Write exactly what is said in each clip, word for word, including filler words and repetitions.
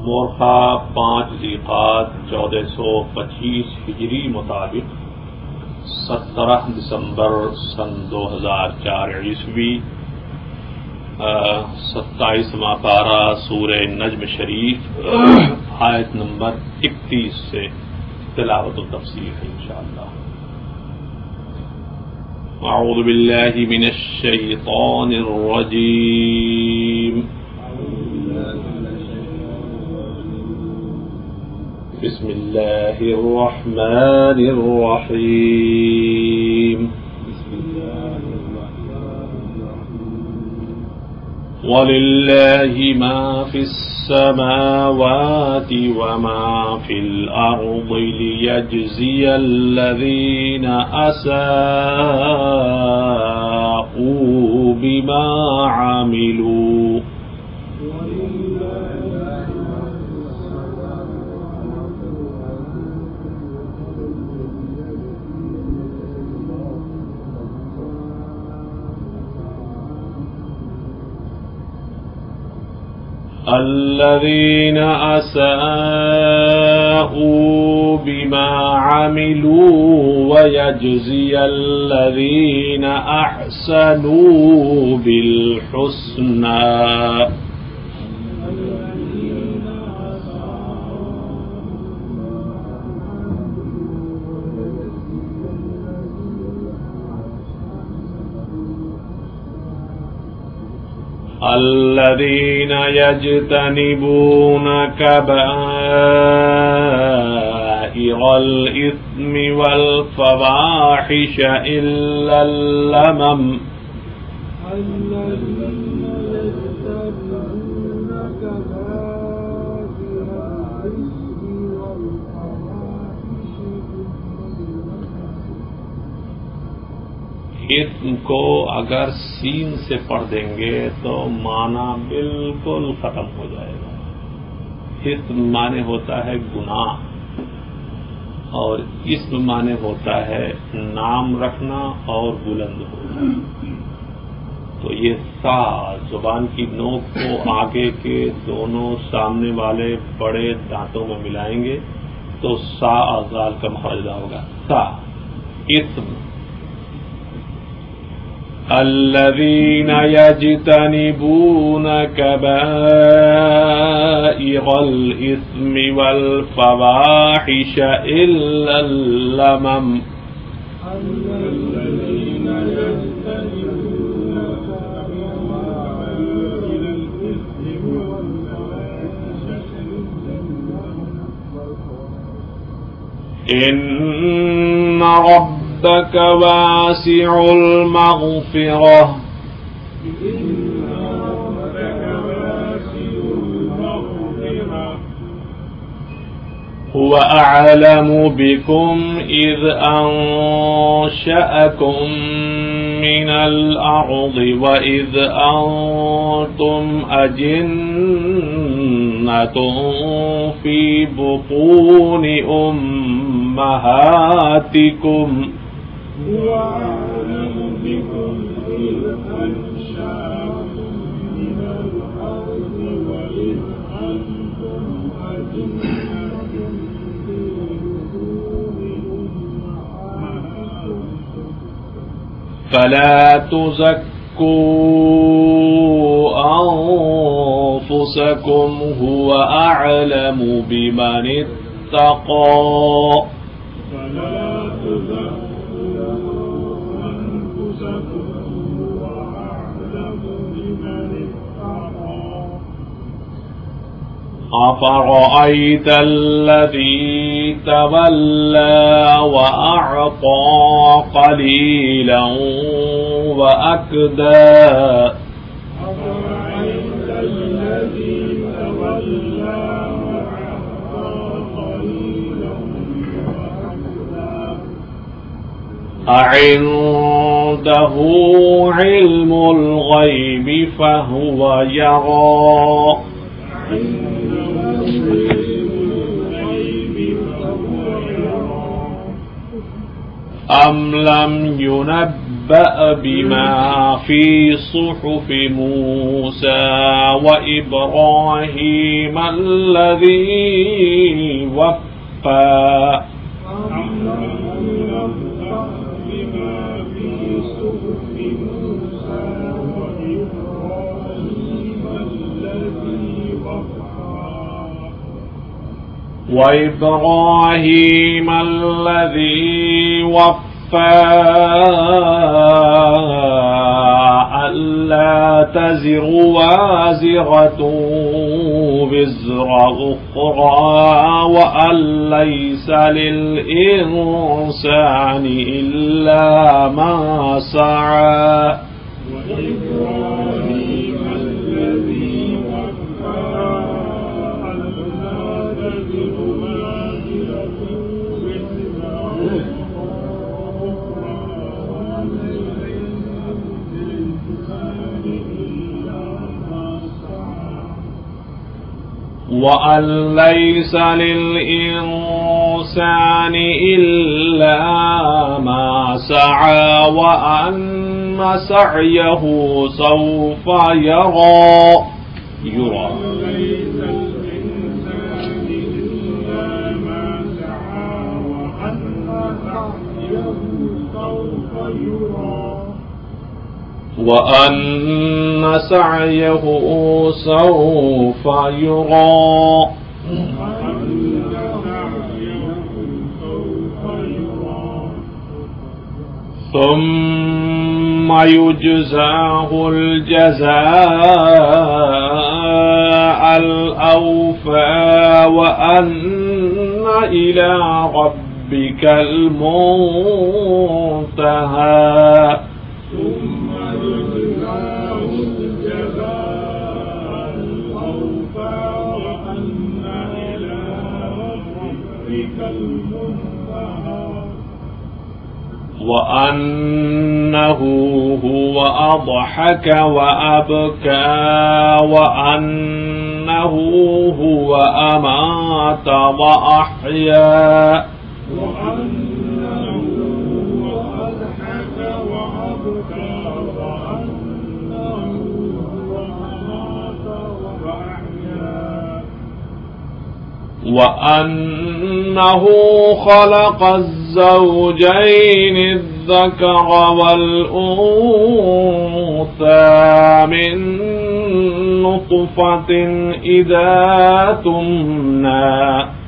مورخہ پانچ ذیقعد چودہ سو پچیس ہجری مطابق سترہ دسمبر سن دو ہزار چار عیسوی ستائیسواں پارہ سورہ نجم شریف آیت نمبر اکتیس سے تلاوت و تفسیر ہے انشاءاللہ۔ اعوذ باللہ من الشیطان الرجیم، بسم اللہ الرحمن الرحیم، وَلِلَّهِ مَا فِي السَّمَاوَاتِ وَمَا فِي الْأَرْضِ لِيَجْزِيَ الَّذِينَ أَسَاءُوا بِمَا عَمِلُوا الذين أساءوا بما عملوا ويجزي الذين أحسنوا بالحسنى الذين يجتنبون كبائر الإثم والفواحش إلا اللمم اسم کو اگر سین سے پڑھ دیں گے تو معنی بالکل ختم ہو جائے گا۔ اسم معنی ہوتا ہے گناہ اور اسم معنی ہوتا ہے نام رکھنا اور بلند ہونا۔ تو یہ سا زبان کی نوک کو آگے کے دونوں سامنے والے بڑے دانتوں میں ملائیں گے تو سا اذال کا مخرج ہوگا سا اسم۔ الذين يجتنبون كبائر الإثم والفواحش إلا اللمم الذين يجتنبون كبائر الإثم والفواحش إن رب ربك واسع المغفرة هو أعلم بكم إذ أنشأكم من الأرض وإذ أنتم أجنة في بطون أمهاتكم وَأَعْلَمُ بِكُمْ إِذْ أَنشَأَكُم مِّنَ الْأَرْضِ وَإِذْ أَنتُمْ أَجِنَّةٌ فِي بُطُونِ أُمَّهَاتِكُمْ فَلَا تُزَكُّوا أَنفُسَكُمْ هُوَ أَعْلَمُ بِمَنِ اتَّقَىٰ أفرأيت الذي تولى وأعطى قليلا وأكدى أفرأيت الذي تولى وأعطى قليلا وأكدى أعنده علم الغيب فهو يرى أم لم ينبأ بما في صحف موسى وإبراهيم الذي وفى وإبراهيم الذي وفى ألا تزر وازرة وزر أخرى وأن ليس للإنسان إلا ما سعى وأن ليس للإنسان إلا ما سعى وأن سعيه سوف يرى يرى وأن سعيه سوف يرى ثم يجزاه الجزاء الأوفى وأن إلى ربك المنتهى وأنه هو أضحك وأبكى وأنه هو أمات وأحيا وأنه هو أضحك وأبكى وأنه هو أمات وأحيا وأنه خلق الزوجين الذكر والأنثى من نطفة إذا تمنى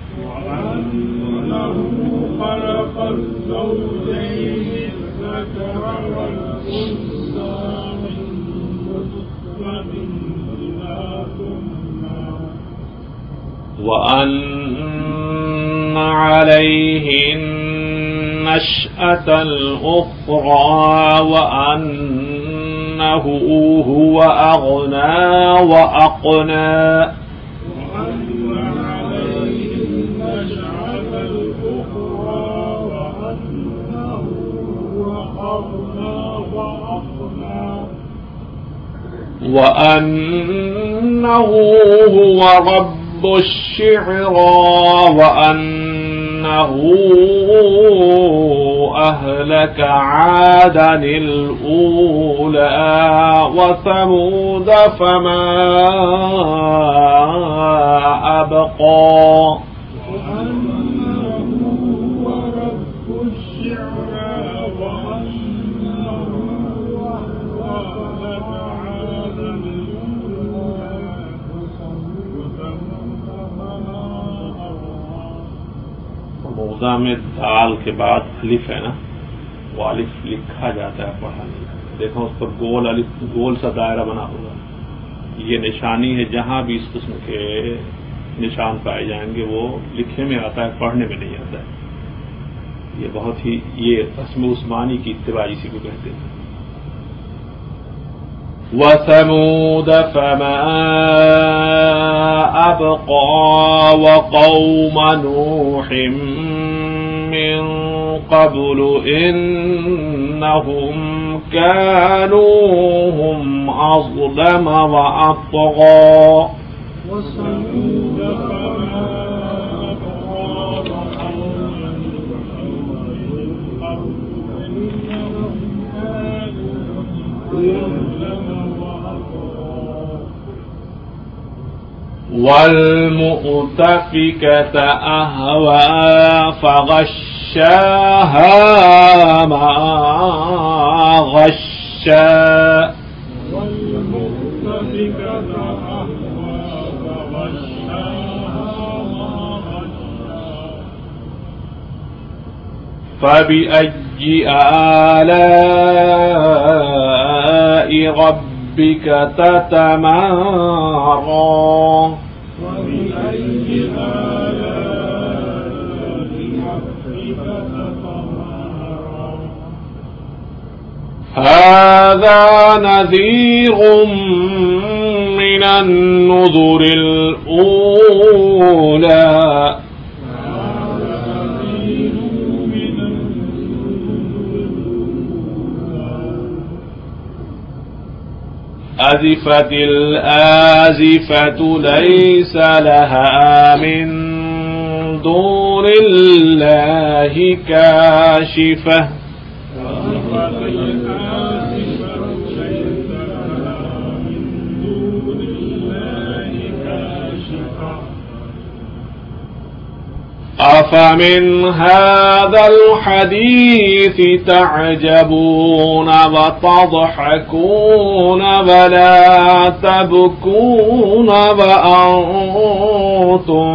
وأنه خلق الزوجين الذكر والأنثى من نطفة إذا تمنى وأن عليه النشأة الأخرى وأنه هو أغنى وأقنى وأن عليه النشأة الأخرى وأنه هو أغنى وأقنى وأنه هو رب الشعرى وأنه أهلك عادا الأولى وثمود فما أبقى وأنه هو رب الشعرى وأنه أهلك عادا الأولى وثمود فما أبقى موضع में दाल के बाद अलिफ है ना, वो अलिफ लिखा जाता है पढ़ाने का। देखो उस पर गोल अलिफ गोल सा दायरा बना होगा, ये निशानी है। जहां भी इस किस्म के निशान पाए जाएंगे वो लिखने में आता है, पढ़ने में नहीं आता है। ये बहुत ही ये रस्म उस्मानी की इत्तिबा इसी को कहते हैं। वसमूद फमा अबक़ा वक़ौम नूहिम मिन क़ब्लु इन्नहुम कानू हुम अज़लम व अत्ग़ा। والمؤتفكة أهوى فغشاها ما غشا فبأي آلاء ربك تتمارى فبأي آلاء ربك تتمارى هذا نذير من النذر الأولى أزفت الآزفة ليس لها من دون الله كاشفة أفمن هذا الحديث تعجبون وتضحكون ولا تبكون وأنتم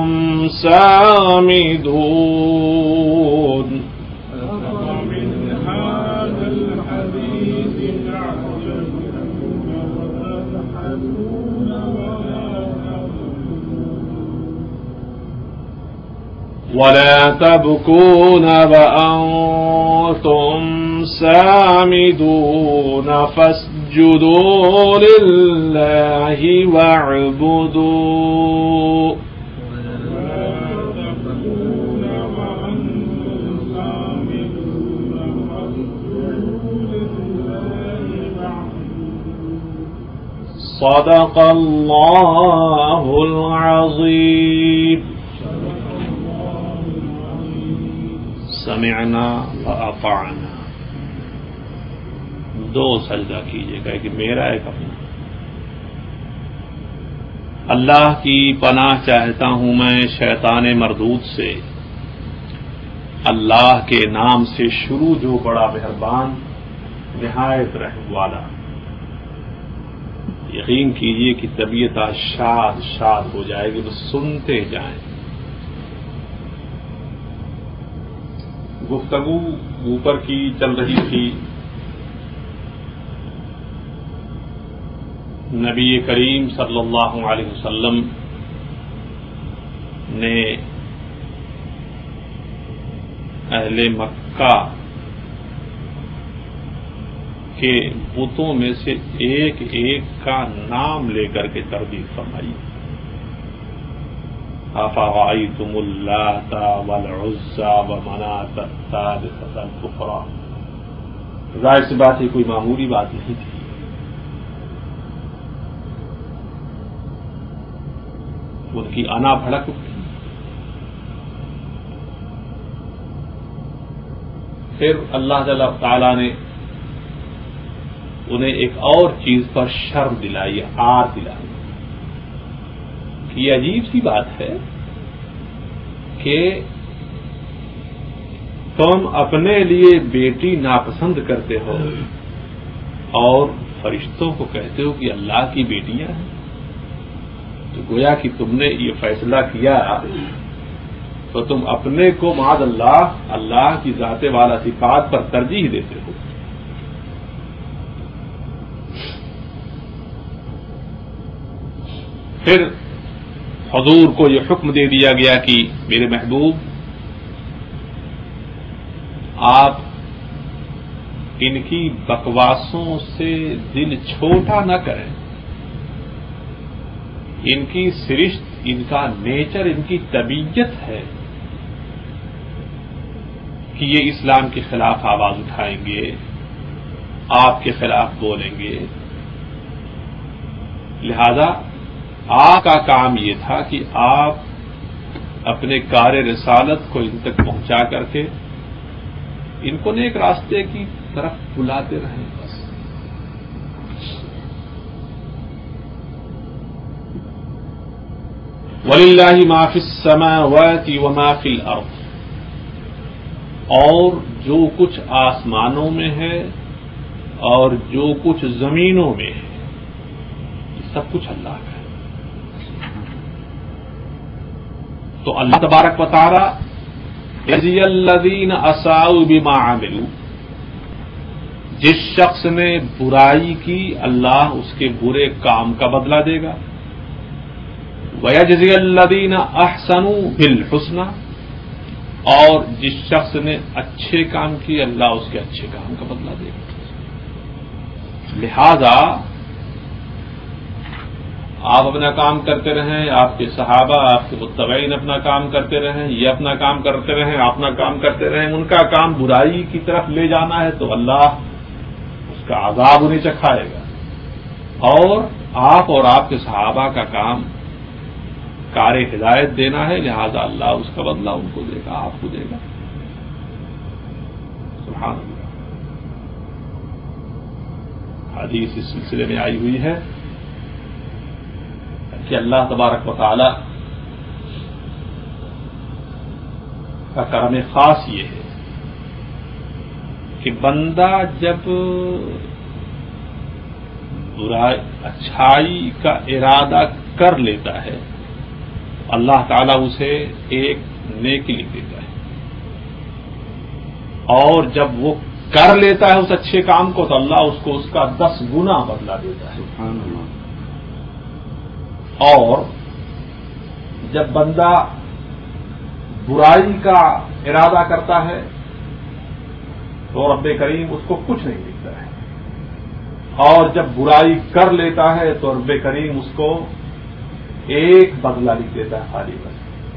سامدون أفمن هذا الحديث تعجبون وتضحكون ولا تبكون وأنتم سامدون فاسجدوا لله واعبدوا صدق الله العظيم سمعنا وأطعنا. دو سجدہ کیجیے گا کہ میرا ایک اپنا. اللہ کی پناہ چاہتا ہوں میں شیطان مردود سے. اللہ کے نام سے شروع جو بڑا مہربان نہایت رحم والا. یقین کیجیے کہ طبیعت شاد شاد ہو جائے گی، بس سنتے جائیں. گفتگو اوپر کی چل رہی تھی. نبی کریم صلی اللہ علیہ وسلم نے اہل مکہ کے بتوں میں سے ایک ایک کا نام لے کر کے تردید فرمائی. أَفَرَأَيْتُمُ اللَّاتَ وَالْعُزَّى وَمَنَاةَ الثَّالِثَةَ الْأُخْرَى. ظاہر سی بات ہے کوئی معمولی بات نہیں تھی. ان کی انا بھڑک اٹھی. پھر اللہ جل تعالی نے انہیں ایک اور چیز پر شرم دلائی، آر دلائی. یہ عجیب سی بات ہے کہ تم اپنے لیے بیٹی ناپسند کرتے ہو اور فرشتوں کو کہتے ہو کہ اللہ کی بیٹیاں ہیں. تو گویا کہ تم نے یہ فیصلہ کیا تو تم اپنے کو معاذ اللہ اللہ کی ذات والا صفات پر ترجیح دیتے ہو. پھر حضور کو یہ حکم دے دیا گیا کہ میرے محبوب آپ ان کی بکواسوں سے دل چھوٹا نہ کریں. ان کی سرشت، ان کا نیچر، ان کی طبیعت ہے کہ یہ اسلام کے خلاف آواز اٹھائیں گے، آپ کے خلاف بولیں گے. لہذا آپ کا کام یہ تھا کہ آپ اپنے کار رسالت کو ان تک پہنچا کر کے ان کو نیک راستے کی طرف بلاتے رہیں. بس وَلِلَّهِ مَا فِي السَّمَاوَاتِ وَمَا فِي الْأَرْضِ، اور جو کچھ آسمانوں میں ہے اور جو کچھ زمینوں میں ہے یہ سب کچھ اللہ کا ہے۔ تو اللہ تبارک و تعالی یجزی الذین اساءوا بما عملوا، جس شخص نے برائی کی اللہ اس کے برے کام کا بدلہ دے گا، وَيَجْزِيَ الَّذِينَ أَحْسَنُوا بِالْحُسْنَى، اور جس شخص نے اچھے کام کیے اللہ اس کے اچھے کام کا بدلہ دے گا۔ لہذا آپ اپنا کام کرتے رہیں، آپ کے صحابہ آپ کے متبعین اپنا کام کرتے رہیں، یہ اپنا کام کرتے رہیں، اپنا کام کرتے رہیں، ان کا کام برائی کی طرف لے جانا ہے تو اللہ اس کا عذاب انہیں چکھائے گا، اور آپ اور آپ کے صحابہ کا کام کار ہدایت دینا ہے، لہذا اللہ اس کا بدلہ ان کو دے گا، آپ کو دے گا۔ سبحان اللہ۔ حدیث اس سلسلے میں آئی ہوئی ہے کہ اللہ تبارک و تعالی کا کرم خاص یہ ہے کہ بندہ جب برائی اچھائی کا ارادہ کر لیتا ہے اللہ تعالیٰ اسے ایک نیکی لکھ دیتا ہے، اور جب وہ کر لیتا ہے اس اچھے کام کو تو اللہ اس کو اس کا دس گنا بدلہ دیتا ہے۔ سبحان اللہ۔ اور جب بندہ برائی کا ارادہ کرتا ہے تو رب کریم اس کو کچھ نہیں لکھتا ہے، اور جب برائی کر لیتا ہے تو رب کریم اس کو ایک بدلہ لکھ دیتا ہے خالی بس۔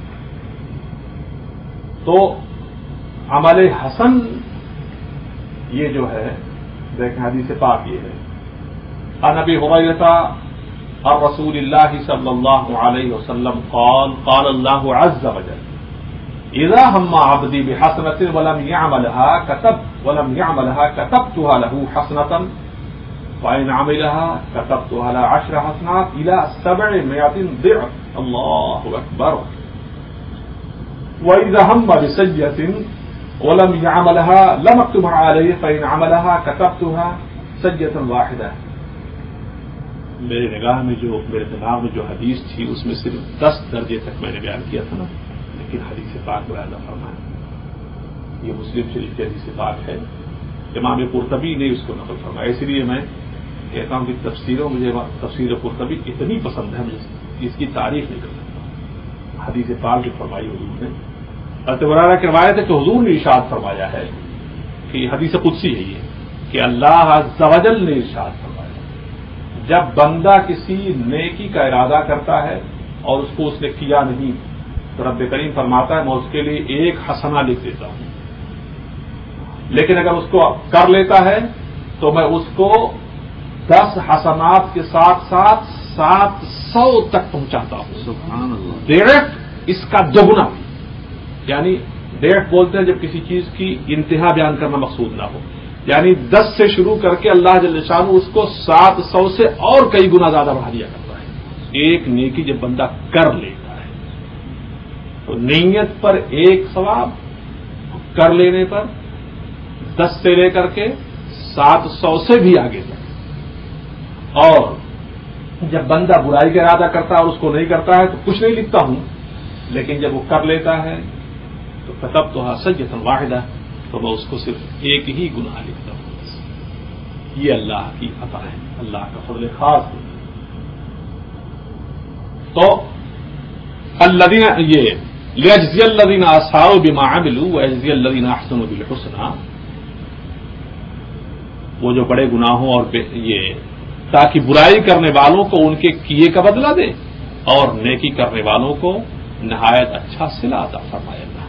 تو عمل حسن یہ جو ہے دیکھیں حدیث پاک یہ ہے، عن ابی ہریرہ عن رسول اللہ صلی اللہ علیہ وسلم قال قال اللہ عز وجل اذا هم عبدی بحسنۃ ولم يعملها كتب ولم يعملها كتبتها له حسنۃ وإن عملها كتبتها على عشر حسنات إلى سبعمائة ضعف الله أكبر وإذا هم بسيئة ولم يعملها لم أكتبها عليه فإن عملها كتبتها سيئة واحدة۔ میرے نگاہ میں جو میرے دماغ میں جو حدیث تھی اس میں صرف دس درجے تک میں نے بیان کیا تھا نا، لیکن حدیث پاک بیان فرمایا، یہ مسلم شریف کی حدیث پاک ہے، امام قرطبی نے اس کو نقل فرمایا، اس لیے میں کہتا ہوں کہ تفسیروں مجھے تفسیر قرطبی اتنی پسند ہے مجھے اس کی تعریف نہیں کر سکتا۔ حدیث پاک جو فرمائی حضور نے، حضرت ہریرہ کی روایت ہے کہ حضور نے ارشاد فرمایا ہے کہ حدیث قدسی ہے یہ کہ اللہ عز و جل نے ارشاد فرمایا جب بندہ کسی نیکی کا ارادہ کرتا ہے اور اس کو اس نے کیا نہیں تو رب کریم فرماتا ہے میں اس کے لیے ایک حسنہ لکھ دیتا ہوں، لیکن اگر اس کو کر لیتا ہے تو میں اس کو دس حسنات کے ساتھ ساتھ سات سو تک پہنچاتا ہوں۔ سبحان اللہ۔ ڈیڑھ اس کا دوگنا، یعنی ڈیڑھ بولتے ہیں جب کسی چیز کی انتہا بیان کرنا مقصود نہ ہو، یعنی دس سے شروع کر کے اللہ جل شانہ اس کو سات سو سے اور کئی گنا زیادہ بڑھا دیا کرتا ہے۔ ایک نیکی جب بندہ کر لیتا ہے تو نیت پر ایک ثواب، کر لینے پر دس سے لے کر کے سات سو سے بھی آگے تک، اور جب بندہ برائی کا ارادہ کرتا ہے اور اس کو نہیں کرتا ہے تو کچھ نہیں لکھتا ہوں، لیکن جب وہ کر لیتا ہے تو كتبتها سجدة واحدة تو میں اس کو صرف ایک ہی گناہ لکھتا ہوں۔ یہ اللہ کی عطا ہے، اللہ کا فضل خاص ہے۔ تو الذین یہ لیجزی الذین اساءوا بما عملوا ویجزی الذین احسنوا بالحسنى، وہ جو بڑے گناہوں اور یہ تاکہ برائی کرنے والوں کو ان کے کیے کا بدلہ دے اور نیکی کرنے والوں کو نہایت اچھا صلہ عطا فرمائے اللہ۔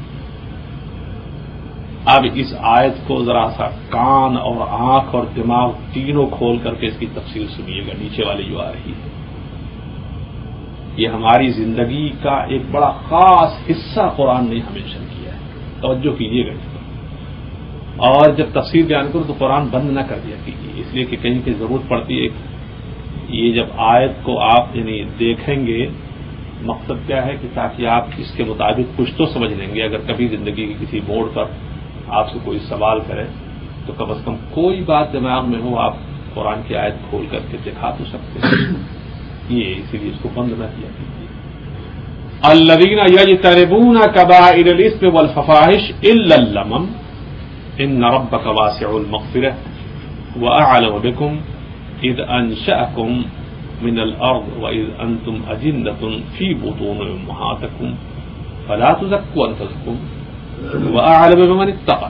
اب اس آیت کو ذرا سا کان اور آنکھ اور دماغ تینوں کھول کر کے اس کی تفسیر سنیے گا، نیچے والی جو آ رہی ہے یہ ہماری زندگی کا ایک بڑا خاص حصہ قرآن نے ہمیشہ کیا ہے، توجہ کیجیے گا اس پر، اور جب تفسیر بیان کرو تو قرآن بند نہ کر دیا کیجیے، اس لیے کہ کہیں کی ضرورت پڑتی ہے۔ یہ جب آیت کو آپ یعنی دیکھیں گے مقصد کیا ہے کہ تاکہ آپ اس کے مطابق کچھ تو سمجھ لیں گے. اگر کبھی زندگی کے کسی موڑ پر آپ سے کوئی سوال کرے تو کم از کم کوئی بات دماغ میں ہو, آپ قرآن کی آیت کھول کر کے دکھا تو سکتے ہیں. یہ اسی لیے اس کو بند نہ کیا کیجیے. الذین یجتنبون کبائر الاثم والفواحش الا اللمم ان ربک واسع المغفرہ واعلم بکم اذ انشأکم من الارض واذ انتم اجنۃ فی بطون امہاتکم فلا تزکوا انفسکم واعلم بمن اتقى.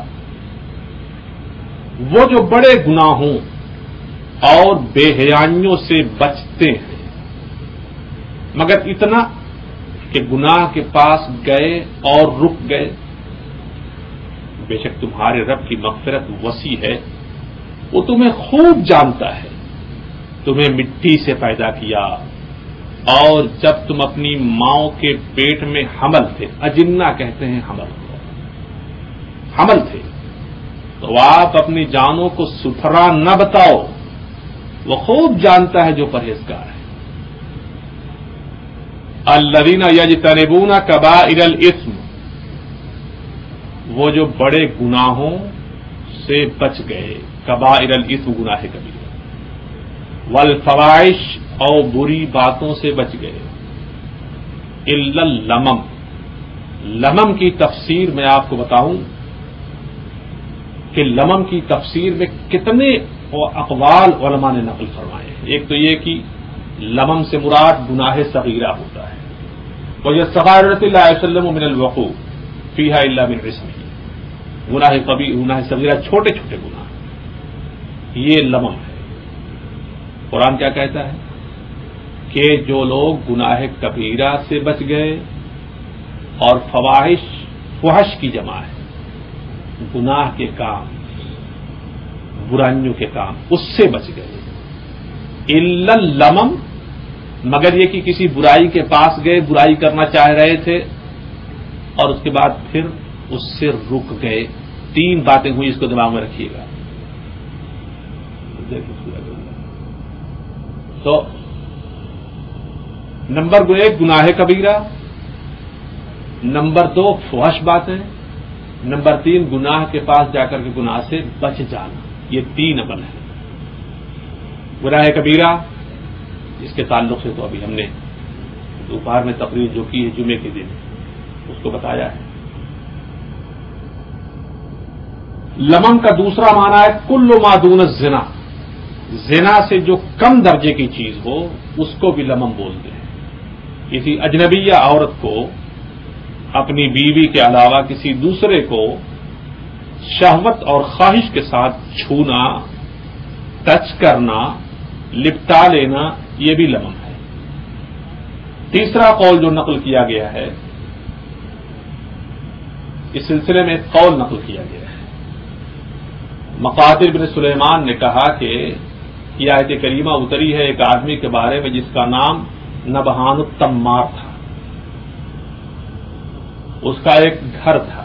وہ جو بڑے گناہوں اور بے حیائیوں سے بچتے ہیں مگر اتنا کہ گناہ کے پاس گئے اور رک گئے. بے شک تمہارے رب کی مغفرت وسیع ہے, وہ تمہیں خوب جانتا ہے. تمہیں مٹی سے پیدا کیا اور جب تم اپنی ماؤں کے پیٹ میں حمل تھے, اجنہ کہتے ہیں حمل کو, حمل تھے, تو آپ اپنی جانوں کو ستھرا نہ بتاؤ, وہ خوب جانتا ہے جو پرہیزگار ہے. الذین یجتنبون کبائر الاثم, وہ جو بڑے گناہوں سے بچ گئے. کبائر الاثم گناہ کبیرہ, والفواحش اور بری باتوں سے بچ گئے. الا اللمم, لمم کی تفسیر میں آپ کو بتاؤں کہ لمم کی تفسیر میں کتنے اقوال علماء نے نقل فرمائے ہیں. ایک تو یہ کہ لمم سے مراد گناہ صغیرہ ہوتا ہے, اور یہ صغائر رسول اللہ علیہ وسلم من الوقوع فیہا الا من اسمہ, گناہ کبیرہ گناہ صغیرہ چھوٹے چھوٹے گناہ, یہ لمم ہے. قرآن کیا کہتا ہے کہ جو لوگ گناہ کبیرہ سے بچ گئے اور فواحش, فحش کی جمع ہے, گناہ کے کام, برائیوں کے کام, اس سے بچ گئے. الا اللمم, مگر یہ کہ کسی برائی کے پاس گئے, برائی کرنا چاہ رہے تھے اور اس کے بعد پھر اس سے رک گئے. تین باتیں ہوئی, اس کو دماغ میں رکھیے گا. تو نمبر دو ایک گناہ کبیرہ, نمبر دو فحش باتیں, نمبر تین گناہ کے پاس جا کر کے گناہ سے بچ جانا. یہ تین عمل ہیں. گناہ کبیرہ, اس کے تعلق سے تو ابھی ہم نے دوپہر میں تقریر جو کی ہے جمعے کے دن اس کو بتایا ہے. لمم کا دوسرا معنی ہے کل ما دون الزنا, زنا سے جو کم درجے کی چیز ہو اس کو بھی لمم بولتے ہیں. کسی اجنبیہ عورت کو اپنی بیوی کے علاوہ کسی دوسرے کو شہوت اور خواہش کے ساتھ چھونا, ٹچ کرنا, لپٹا لینا, یہ بھی لمم ہے. تیسرا قول جو نقل کیا گیا ہے, اس سلسلے میں ایک قول نقل کیا گیا ہے. مقاتل بن سلیمان نے کہا کہ یہ آیت کریمہ اتری ہے ایک آدمی کے بارے میں جس کا نام نبہان التمار تھا. اس کا ایک گھر تھا,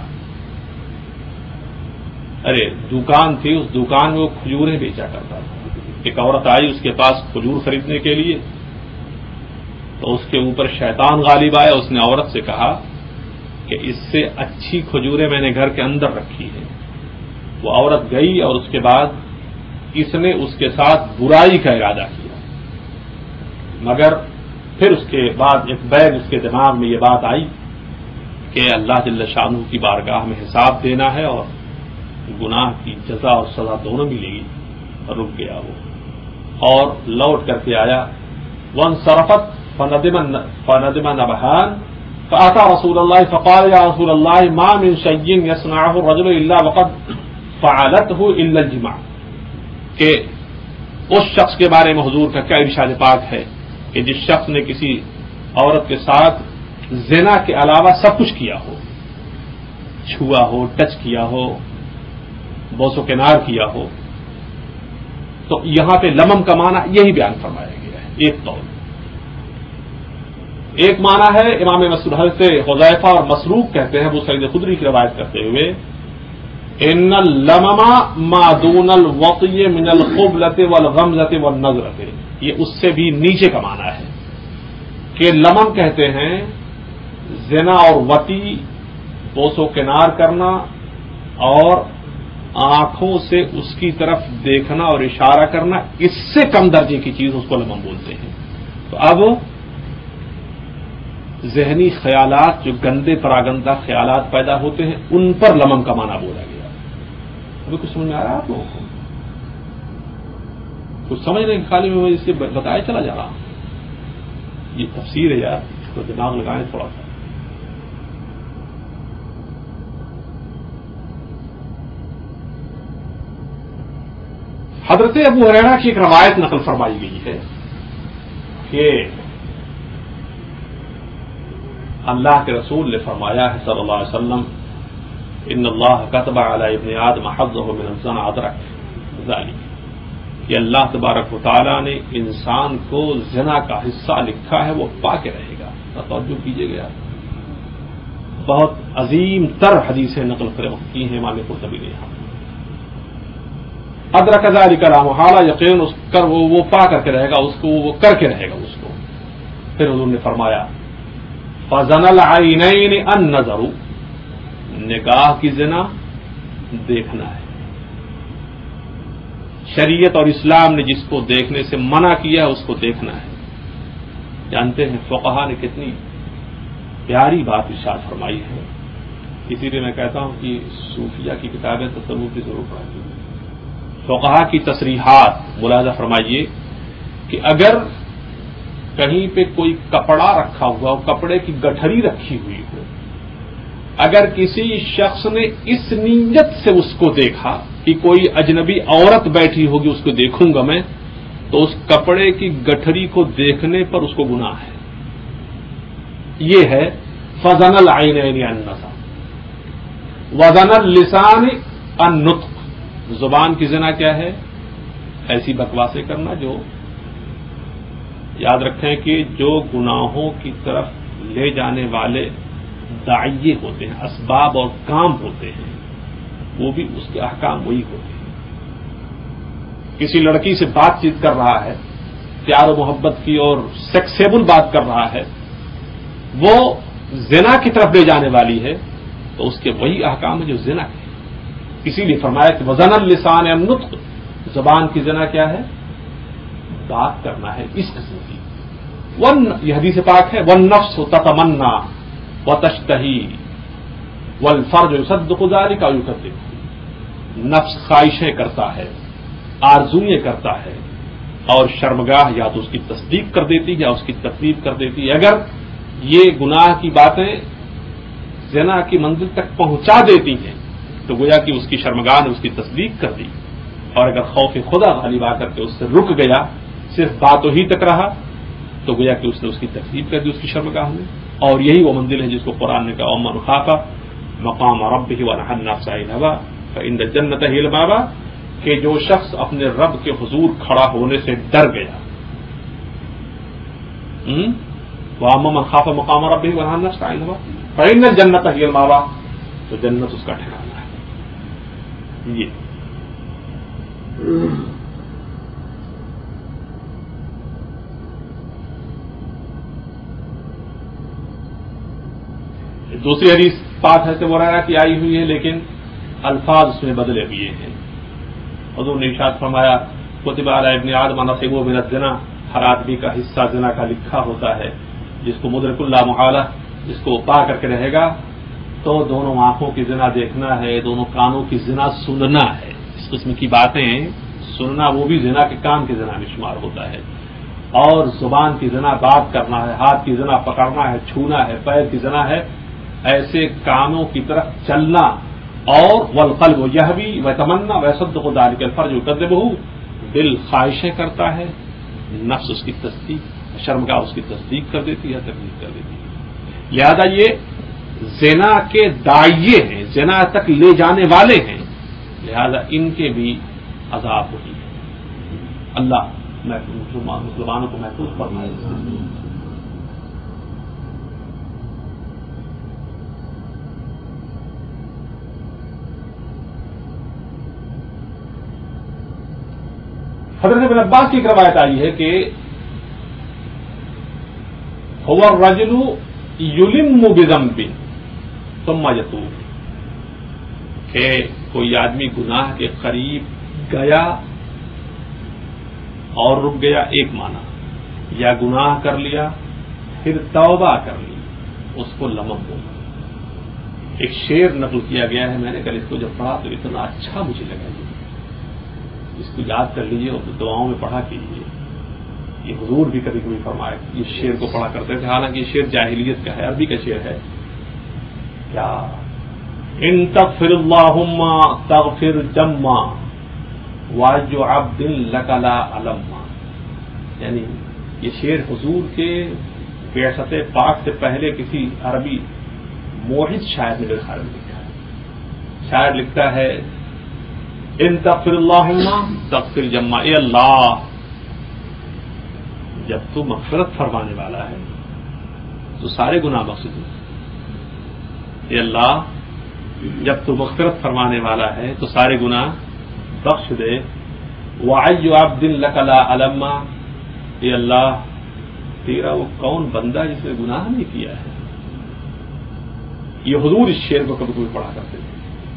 ارے دکان تھی, اس دکان میں وہ کھجوریں بیچا کرتا تھا. ایک عورت آئی اس کے پاس کھجور خریدنے کے لیے, تو اس کے اوپر شیطان غالب آیا. اس نے عورت سے کہا کہ اس سے اچھی کھجوریں میں نے گھر کے اندر رکھی ہیں. وہ عورت گئی اور اس کے بعد اس نے اس کے ساتھ برائی کا ارادہ کیا, مگر پھر اس کے بعد ایک بین اس کے دماغ میں یہ بات آئی کہ اللہ جل شانہ کی بارگاہ میں حساب دینا ہے اور گناہ کی جزا اور سزا دونوں ملے گی. رک گیا وہ اور لوٹ کر کے آیا. وانصرفت فندم نبہان فأتى رسول اللہ فقال یا رسول اللہ ما من شيء يصنعه الرجل الا وقد فعلته الا الجماع, کہ اس شخص کے بارے میں حضور کا کیا ارشاد پاک ہے کہ جس شخص نے کسی عورت کے ساتھ زنا کے علاوہ سب کچھ کیا ہو, چھوا ہو, ٹچ کیا ہو, بوس و کنار کیا ہو, تو یہاں پہ لمم کا معنی یہی بیان فرمایا گیا ہے. ایک قول, ایک معنی ہے امام مسعود حضرت حذیفہ اور مسروق کہتے ہیں, ابو سعید خدری کی روایت کرتے ہوئے, ان اللمم ما دون الوطی من القبلۃ والغمزۃ والنظرۃ, یہ اس سے بھی نیچے کا معنی ہے کہ لمم کہتے ہیں زنا اور وطی بوس و کنار کرنا اور آنکھوں سے اس کی طرف دیکھنا اور اشارہ کرنا، اس سے کم درجے کی چیز اس کو لمم بولتے ہیں۔ تو اب ذہنی خیالات جو گندے پراگندہ خیالات پیدا ہوتے ہیں ان پر لمم کا معنی بولا گیا۔ ابھی کچھ سمجھ میں آ رہا ہے آپ لوگوں کو؟ کچھ سمجھنے کے خالی میں اس سے بتایا چلا جا رہا ہوں، یہ تفسیر ہے یار، اس کو دماغ لگائیں تھوڑا سا۔ حضرت ابو ہریرہ کی ایک روایت نقل فرمائی گئی ہے کہ اللہ کے رسول نے فرمایا ہے صلی اللہ علیہ وسلم، ان اللہ کتب علی ابن آدم حظہ من الزنا ادرک ذلک، کہ اللہ تبارک و تعالیٰ نے انسان کو زنا کا حصہ لکھا ہے، وہ پا کے رہے گا۔ توجہ کیجیے گا، بہت عظیم تر حدیثیں نقل کی ہیں امام قرطبی نے یہاں۔ ادرک ذلک لا محالہ، یقین اس کر وہ وہ پا کر کے رہے گا، اس کو وہ کر کے رہے گا اس کو۔ پھر حضور نے فرمایا فزن العینین النظر، نگاہ کی زنا دیکھنا ہے۔ شریعت اور اسلام نے جس کو دیکھنے سے منع کیا ہے اس کو دیکھنا ہے۔ جانتے ہیں فقہا نے کتنی پیاری بات ارشاد فرمائی ہے، اسی لیے میں کہتا ہوں کہ صوفیہ کی کتابیں تصوف کی ضرور پڑھیں۔ فقہا کی تصریحات ملاحظہ فرمائیے کہ اگر کہیں پہ کوئی کپڑا رکھا ہوا ہو، کپڑے کی گٹھری رکھی ہوئی ہو، اگر کسی شخص نے اس نیت سے اس کو دیکھا کہ کوئی اجنبی عورت بیٹھی ہوگی اس کو دیکھوں گا میں، تو اس کپڑے کی گٹھری کو دیکھنے پر اس کو گناہ ہے۔ یہ ہے فزن العینین النظر، وزن اللسان النطق، زبان کی زنا کیا ہے؟ ایسی بکواسیں کرنا جو، یاد رکھیں کہ جو گناہوں کی طرف لے جانے والے داعیے ہوتے ہیں، اسباب اور کام ہوتے ہیں، وہ بھی اس کے احکام وہی ہوتے ہیں۔ کسی لڑکی سے بات چیت کر رہا ہے، پیار و محبت کی اور سیکسیبل بات کر رہا ہے، وہ زنا کی طرف لے جانے والی ہے، تو اس کے وہی احکام ہیں جو زنا کے۔ اسی لیے فرمایا کہ وزن اللسان النطق، زبان کی زنا کیا ہے؟ بات کرنا ہے اس قسم کی۔ ون یہ حدیث پاک ہے، والنفس تتمنا وتشتہی والفرج یصدق ذلك او یکذب، نفس خواہشیں کرتا ہے، آرزوئیں کرتا ہے، اور شرمگاہ یا تو اس کی تصدیق کر دیتی ہے یا اس کی تکذیب کر دیتی ہے۔ اگر یہ گناہ کی باتیں زنا کی منزل تک پہنچا دیتی ہیں تو گویا کہ اس کی شرمگاہ نے اس کی تصدیق کر دی، اور اگر خوف خدا غالب آ کر کے اس سے رک گیا، صرف باتوں ہی تک رہا، تو گویا کہ اس نے اس کی تکذیب کر دی اس کی شرمگاہ میں۔ اور یہی وہ منزل ہے جس کو قرآن نے کہا ومن خاف مقام ربہ ونہی النفس عن الہوی فإن الجنۃ ہی المأوی، کہ جو شخص اپنے رب کے حضور کھڑا ہونے سے ڈر گیا، واما من خاف مقام ربہ ونہی النفس عن الہوی فإن الجنۃ ہی المأوی، تو جنت اس کا ٹھکانہ ہے۔ یہ دوسری حدیث پاک حضرت ابو ہریرہ کی آئی ہوئی ہے، لیکن الفاظ اس میں بدلے ہوئے ہیں۔ حضور نے ارشاد فرمایا کتب علی ابن آدم نصیبہ من الزنا، ہر آدمی کا حصہ زنا کا لکھا ہوتا ہے، جس کو مدرک اللہ محالہ، جس کو پا کر کے رہے گا، تو دونوں آنکھوں کی زنا دیکھنا ہے، دونوں کانوں کی زنا سننا ہے۔ اس قسم کی باتیں سننا وہ بھی زنا کے کام کی زنا میں شمار ہوتا ہے، اور زبان کی زنا بات کرنا ہے، ہاتھ کی زنا پکڑنا ہے، چھونا ہے، پیر کی زنا ہے، ایسے کاموں کی طرف چلنا، اور والقلب یہوی ویتمنا ویصدق ذلک الفرج یکذبہ، دل خواہشیں کرتا ہے، نفس اس کی تصدیق، شرمگاہ اس کی تصدیق کر دیتی ہے، تکذیب کر دیتی ہے۔ لہذا یہ زنا کے داعیے ہیں، زنا تک لے جانے والے ہیں، لہذا ان کے بھی عذاب ہوتی ہے۔ اللہ مسلمانوں کو محفوظ فرمائے۔ حضرت ابن عباس کی ایک روایت آئی ہے کہ هو الرجل یلم بذنب ثم یتوب، کہ کوئی آدمی گناہ کے قریب گیا اور رک گیا، ایک معنی، یا گناہ کر لیا پھر توبہ کر لی، اس کو لمم بولا۔ ایک شعر نقل کیا گیا ہے، میں نے کل اس کو جب پڑھا تو اتنا اچھا مجھے لگا، یہ اس کو یاد کر لیجیے اور دعاؤں میں پڑھا کیجیے۔ یہ حضور بھی کبھی کبھی فرمائے اس شعر کو پڑھا کرتے تھے، حالانکہ یہ شعر جاہلیت کا ہے، عربی کا شعر ہے۔ کیا ان تغفر اللہم تغفر جما واجو عبد لک لا علما، یعنی یہ شعر حضور کے بعثت پاک سے پہلے کسی عربی موحد شاعر نے میرے خیال میں لکھا ہے۔ شاعر لکھتا ہے ان تغفر اللہم تغفر جما، اے اللہ جب تو مغفرت فرمانے والا ہے تو سارے گناہ بخش دے، اے اللہ جب تو مغفرت فرمانے والا ہے تو سارے گناہ بخش دے۔ وَعَيُّ عَبْدٍ لَكَ لَا عَلَمَّا، اے اللہ تیرا وہ کون بندہ جس نے گناہ نہیں کیا ہے۔ یہ حضور اس شعر کو کبھی کبھی پڑھا کرتے تھے۔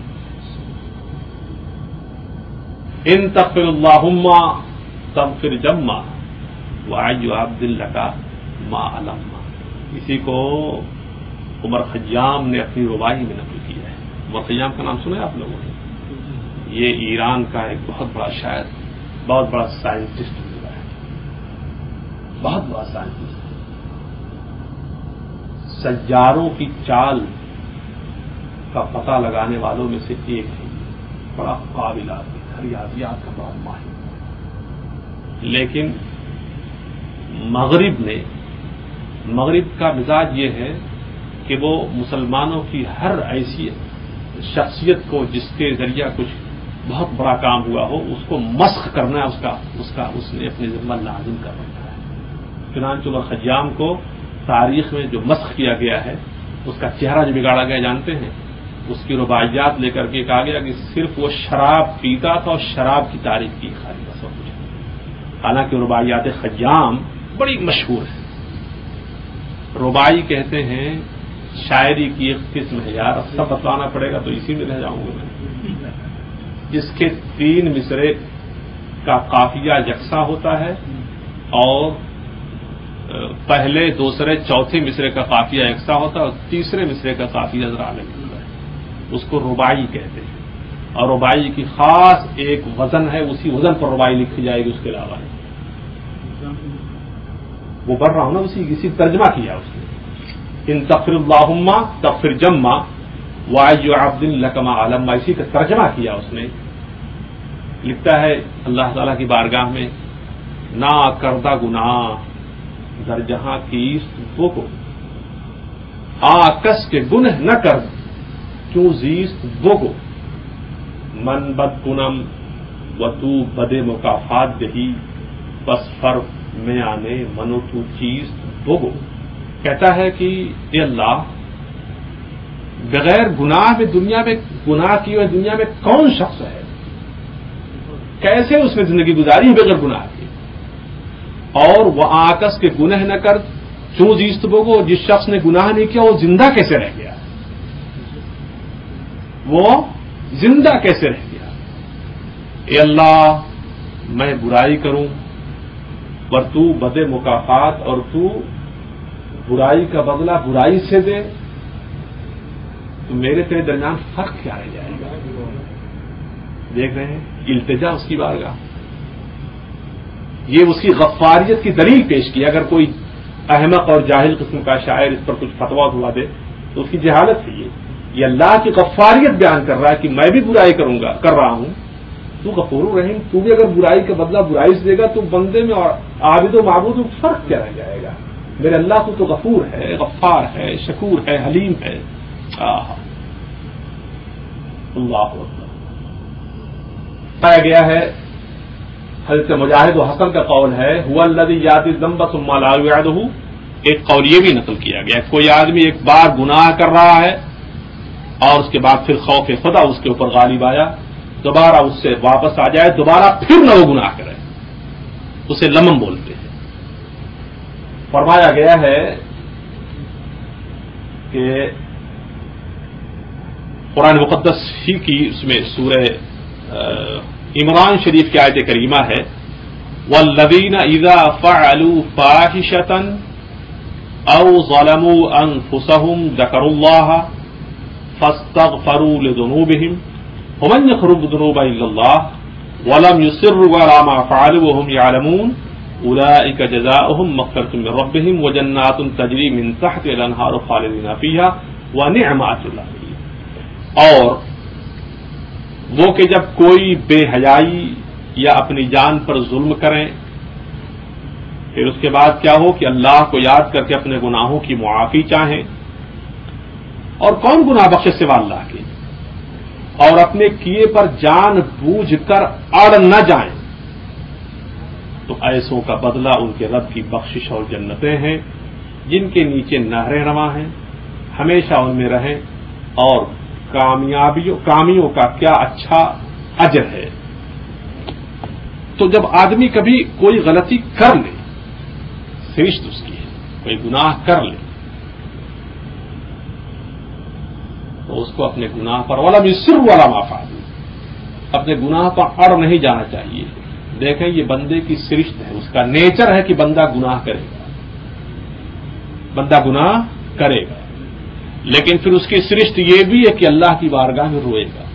ان تغفر اللہم تغفر جما وَعَيُّ عَبْدٍ لَكَ مَا عَلَمَّا، اسی کو عمر خیام نے اپنی رباعی میں نقل کیا ہے۔ عمر خیام کا نام سنا ہے آپ لوگوں نے؟ یہ ایران کا ایک بہت بڑا شاعر، بہت بڑا سائنٹسٹ ہوا ہے، بہت بڑا سائنٹسٹ، سیاروں کی چال کا پتہ لگانے والوں میں سے ایک ہے، بڑا قابل آدمی، ریاضیات کا بڑا ماہر۔ لیکن مغرب نے مغرب کا مزاج یہ ہے کہ وہ مسلمانوں کی ہر ایسی شخصیت کو جس کے ذریعہ کچھ بہت بڑا کام ہوا ہو اس کو مسخ کرنا ہے، اس کا اس کا اس نے اپنے ذمہ لازم کر رکھا ہے۔ چنانچہ عمر خیام کو تاریخ میں جو مسخ کیا گیا ہے، اس کا چہرہ جو بگاڑا گیا جانتے ہیں، اس کی رباعیات لے کر کے کہا گیا کہ صرف وہ شراب پیتا تھا اور شراب کی تعریف کی خالی بس اور کچھ۔ حالانکہ رباعیات خیام بڑی مشہور ہے۔ رباعی کہتے ہیں شاعری کی ایک قسم ہے، یار اب سب بتلانا پڑے گا تو اسی میں رہ جاؤں گا میں، جس کے تین مصرے کا قافیہ یکساں ہوتا ہے اور پہلے دوسرے چوتھے مصرے کا قافیہ یکساں ہوتا ہے اور تیسرے مصرے کا قافیہ ذرا الگ ہوتا ہے، اس کو رباعی کہتے ہیں۔ اور رباعی کی خاص ایک وزن ہے، اسی وزن پر رباعی لکھی جائے گی، اس کے علاوہ وہ پڑھ رہا ہوں نا، اسی کسی ترجمہ کیا اس نے، ان تغفر اللہم تغفر جما وَعَيُّ عَبْدٍ لَكَ مَا عَلَمَّا، اسی کا ترجمہ کیا اس نے۔ لکھتا ہے اللہ تعالیٰ کی بارگاہ میں، نا کردہ گناہ در جہاں کیست وہ کو، آ کس کے گنہ نہ کر کیوں زیست وہ کو، من بد کنم و تو بد مکافات دہی، بس فرق میں آنے منو تو چیز بوگو۔ کہتا ہے کہ اے اللہ بغیر گناہ میں دنیا میں گناہ کی ہوئے دنیا میں کون شخص ہے، کیسے اس نے زندگی گزاری ہے بغیر گناہ کی، اور وہ آکس کے گنہ نہ کر چوں زیست بوگو، جس شخص نے گناہ نہیں کیا وہ زندہ کیسے رہ گیا، وہ زندہ کیسے رہ گیا۔ اے اللہ میں برائی کروں پر تو بد مکافات اور تو برائی کا بدلہ برائی سے دے، تو میرے تیرے درمیان فرق کیا رہ جائے گا۔ دیکھ رہے ہیں التجا اس کی بارگاہ، یہ اس کی غفاریت کی دلیل پیش کی۔ اگر کوئی احمق اور جاہل قسم کا شاعر اس پر کچھ فتویٰ ہوا دے تو اس کی جہالت ہے، یہ اللہ کی غفاریت بیان کر رہا ہے کہ میں بھی برائی کروں گا کر رہا ہوں، تو غفور الرحیم، تو بھی اگر برائی کا بدلہ برائی سے دے گا تو بندے میں اور عابد و معبود میں فرق کیا رہ جائے گا۔ میرے اللہ کو تو غفور ہے، غفار ہے، شکور ہے، حلیم ہے۔ آہ اللہ اکبر۔ پایا گیا ہے حضرت مجاہد و حسن کا قول ہے، هو الذی یاتی الذنب ثم لا یعدہ۔ ایک قول یہ بھی نقل کیا گیا، کوئی آدمی ایک بار گناہ کر رہا ہے اور اس کے بعد پھر خوف خدا اس کے اوپر غالب آیا، دوبارہ اس سے واپس آ جائے، دوبارہ پھر نہ وہ گناہ کرے، اسے لمم بولتے ہیں۔ فرمایا گیا ہے کہ قرآن مقدس ہی کی اس میں سورہ عمران شریف کی آیت کریمہ ہے والذین اذا فعلوا فاحشۃ او ظلموا انفسهم ذکروا اللہ فاستغفروا لذنوبهم ومن يغفر الذنوب الا اللہ ولم يصروا على ما فعلوا وهم يعلمون اولئک جزاؤهم مغفرۃ من ربهم وجنات تجری من تحتها الانہار خالدین فیها ونعم اجر العاملین۔ اور وہ کہ جب کوئی بے حیائی یا اپنی جان پر ظلم کریں پھر اس کے بعد کیا ہو کہ اللہ کو یاد کر کے اپنے گناہوں کی معافی چاہیں، اور کون گناہ بخشے سوا اللہ کے، اور اپنے کیے پر جان بوجھ کر اڑ نہ جائیں تو ایسوں کا بدلہ ان کے رب کی بخشش اور جنتیں ہیں جن کے نیچے نہریں رواں ہیں، ہمیشہ ان میں رہیں، اور کامیابیوں کامیوں کا کیا اچھا اجر ہے۔ تو جب آدمی کبھی کوئی غلطی کر لے، سرشت اس کی ہے، کوئی گناہ کر لے تو اس کو اپنے گناہ پر ولم یصروا علی ما فعلوا، اپنے گناہ پر اڑ نہیں جانا چاہیے۔ دیکھیں یہ بندے کی سرشت ہے، اس کا نیچر ہے کہ بندہ گناہ کرے گا، بندہ گناہ کرے گا، لیکن پھر اس کی سرشت یہ بھی ہے کہ اللہ کی بارگاہ میں روئے گا۔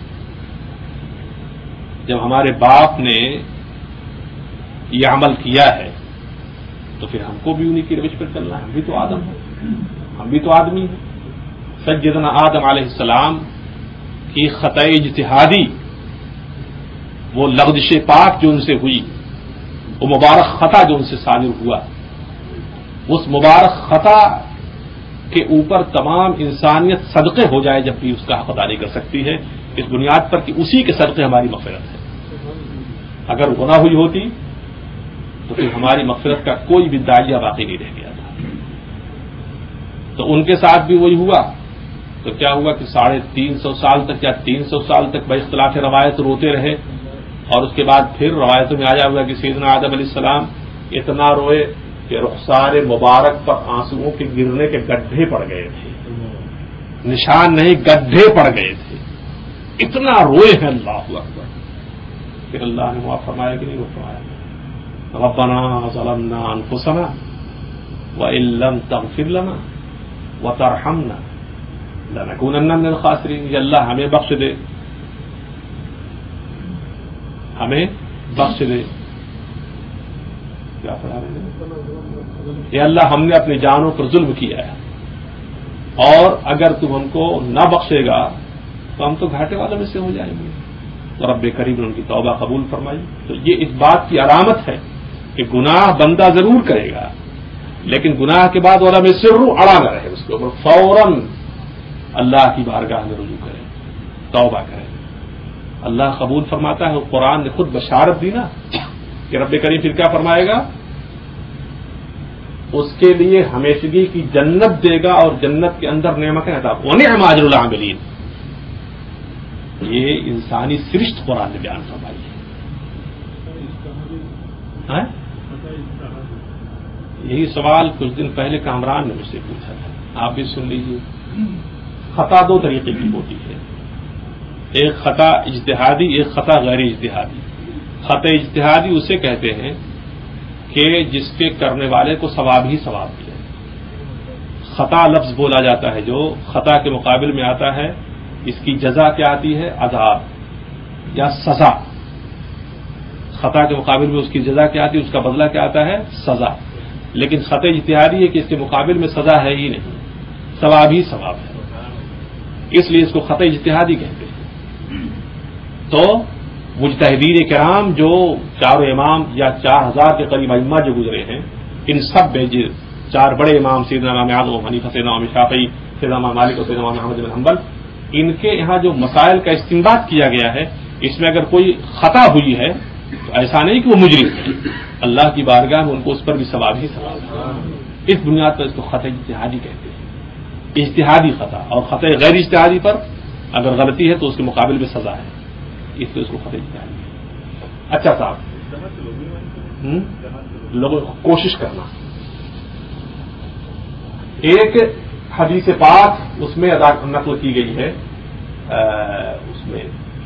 جب ہمارے باپ نے یہ عمل کیا ہے تو پھر ہم کو بھی انہی کی روش پر چلنا ہے، ہم بھی تو آدم ہیں، ہم بھی تو آدمی ہیں۔ سیدنا آدم علیہ السلام کی خطأ اجتہادی، وہ لغزش پاک جو ان سے ہوئی، وہ مبارک خطا جو ان سے صادر ہوا، اس مبارک خطا کے اوپر تمام انسانیت صدقے ہو جائے جب بھی اس کا حق ادا نہیں کر سکتی ہے، اس بنیاد پر کہ اسی کے صدقے ہماری مغفرت ہے۔ اگر وہ نہ ہوئی ہوتی تو پھر ہماری مغفرت کا کوئی بھی داعیہ باقی نہیں رہ گیا تھا۔ تو ان کے ساتھ بھی وہی ہوا، تو کیا ہوا کہ ساڑھے تین سو سال تک یا تین سو سال تک بہ اختلاف روایت روتے رہے، اور اس کے بعد پھر روایتوں میں آیا ہوا کہ سیدنا آدم علیہ السلام اتنا روئے کہ رخسار مبارک پر آنسوؤں کے گرنے کے گڈھے پڑ گئے تھے، نشان نہیں گڈھے پڑ گئے تھے، اتنا روئے ہیں۔ اللہ اکبر۔ پھر اللہ نے معاف فرمایا کہ نہیں وہ فرمایا ربنا ظلمنا انفسنا وان لم تغفر لنا وترحمنا لنكونن من الخاسرین۔ یا اللہ ہمیں بخش دے، ہمیں بخش دے۔ کیا پڑھا رہے ہیں؟ یا اللہ ہم نے اپنی جانوں پر ظلم کیا ہے، اور اگر تم ہم کو نہ بخشے گا تو ہم تو گھاٹے والوں میں سے ہو جائیں گے۔ تو رب کریم نے ان کی توبہ قبول فرمائی۔ تو یہ اس بات کی علامت ہے کہ گناہ بندہ ضرور کرے گا، لیکن گناہ کے بعد والا میں سر اڑا نہ رہے، اس کے اوپر فوراً اللہ کی بارگاہ میں رجوع کرے، توبہ کرے۔ اللہ قبول فرماتا ہے، قرآن نے خود بشارت دی نا کہ رب کریم پھر کیا فرمائے گا، اس کے لیے ہمیشگی کی جنت دے گا اور جنت کے اندر نعمتیں عطا ونعم اجر العاملین۔ یہ انسانی سرشت قرآن نے بیان فرمائی ہے۔ یہی سوال کچھ دن پہلے کامران نے مجھ سے پوچھا تھا، آپ بھی سن لیجیے۔ خطا دو طریقے کی ہوتی ہے، ایک خطا اجتہادی، ایک خطا غیر اجتہادی۔ خطا اجتہادی اسے کہتے ہیں کہ جس کے کرنے والے کو ثواب ہی ثواب ملے۔ خطا لفظ بولا جاتا ہے جو خطا کے مقابل میں آتا ہے، اس کی جزا کیا آتی ہے، عذاب یا سزا۔ خطا کے مقابل میں اس کی جزا کیا آتی ہے، اس کا بدلہ کیا آتا ہے، سزا۔ لیکن خطا اجتہادی ہے کہ اس کے مقابل میں سزا ہے ہی نہیں، ثواب ہی ثواب ہے، اس لیے اس کو خطا اجتہادی کہتے ہیں۔ تو مجتہدین کرام جو چاروں امام یا چار ہزار کے قریب ائمہ جو گزرے ہیں، ان سب میں چار بڑے امام سیدنا امام اعظم ابو حنیفہ، سیدنا امام شافعی، سیدنا امام مالک اور سیدنا امام احمد بن حنبل، ان کے یہاں جو مسائل کا استنباط کیا گیا ہے، اس میں اگر کوئی خطا ہوئی ہے تو ایسا نہیں کہ وہ مجرم ہے، اللہ کی بارگاہ میں ان کو اس پر بھی ثواب ہی ثواب ہے۔ اس بنیاد پر اس کو خطا اجتہادی کہتے ہیں، اجتہادی خطا۔ اور خطا غیر اجتہادی پر اگر غلطی ہے تو اس کے مقابل میں سزا ہے، اس لیے اس کو خطا اجتہادی ہے۔ اچھا صاحب، لوگوں کو کوشش کرنا۔ ایک حدیث پاک اس میں ادا نقل کی گئی ہے، اس میں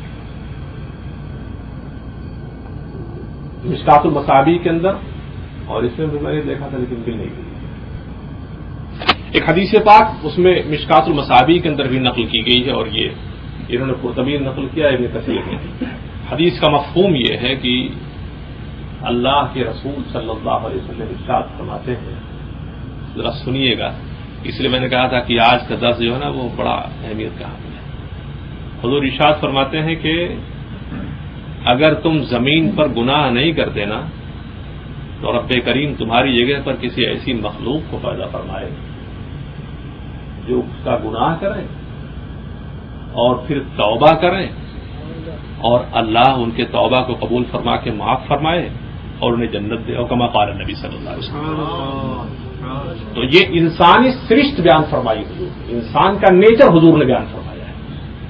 مشکات المصابیح کے اندر، اور اس میں بھی میں نے دیکھا تھا لیکن مل نہیں گئی ایک حدیث پاک، اس میں مشکات المصابیح کے اندر بھی نقل کی گئی ہے، اور یہ انہوں نے قرطبی نقل کیا ابن کثیر نے۔ حدیث کا مفہوم یہ ہے کہ اللہ کے رسول صلی اللہ علیہ وسلم ارشاد فرماتے ہیں، ذرا سنیے گا، اس لیے میں نے کہا تھا کہ آج کا درس جو ہے نا وہ بڑا اہمیت کا حامل ہے۔ حضور ارشاد فرماتے ہیں کہ اگر تم زمین پر گناہ نہیں کرتے نا تو رب کریم تمہاری جگہ پر کسی ایسی مخلوق کو پیدا فرمائے جو اس کا گناہ کریں اور پھر توبہ کریں، اور اللہ ان کے توبہ کو قبول فرما کے معاف فرمائے اور انہیں جنت دے، اور کما قال نبی صلی اللہ علیہ وسلم۔ تو یہ انسانی سرشت بیان فرمائی حضور، انسان کا نیچر حضور نے بیان فرمایا ہے۔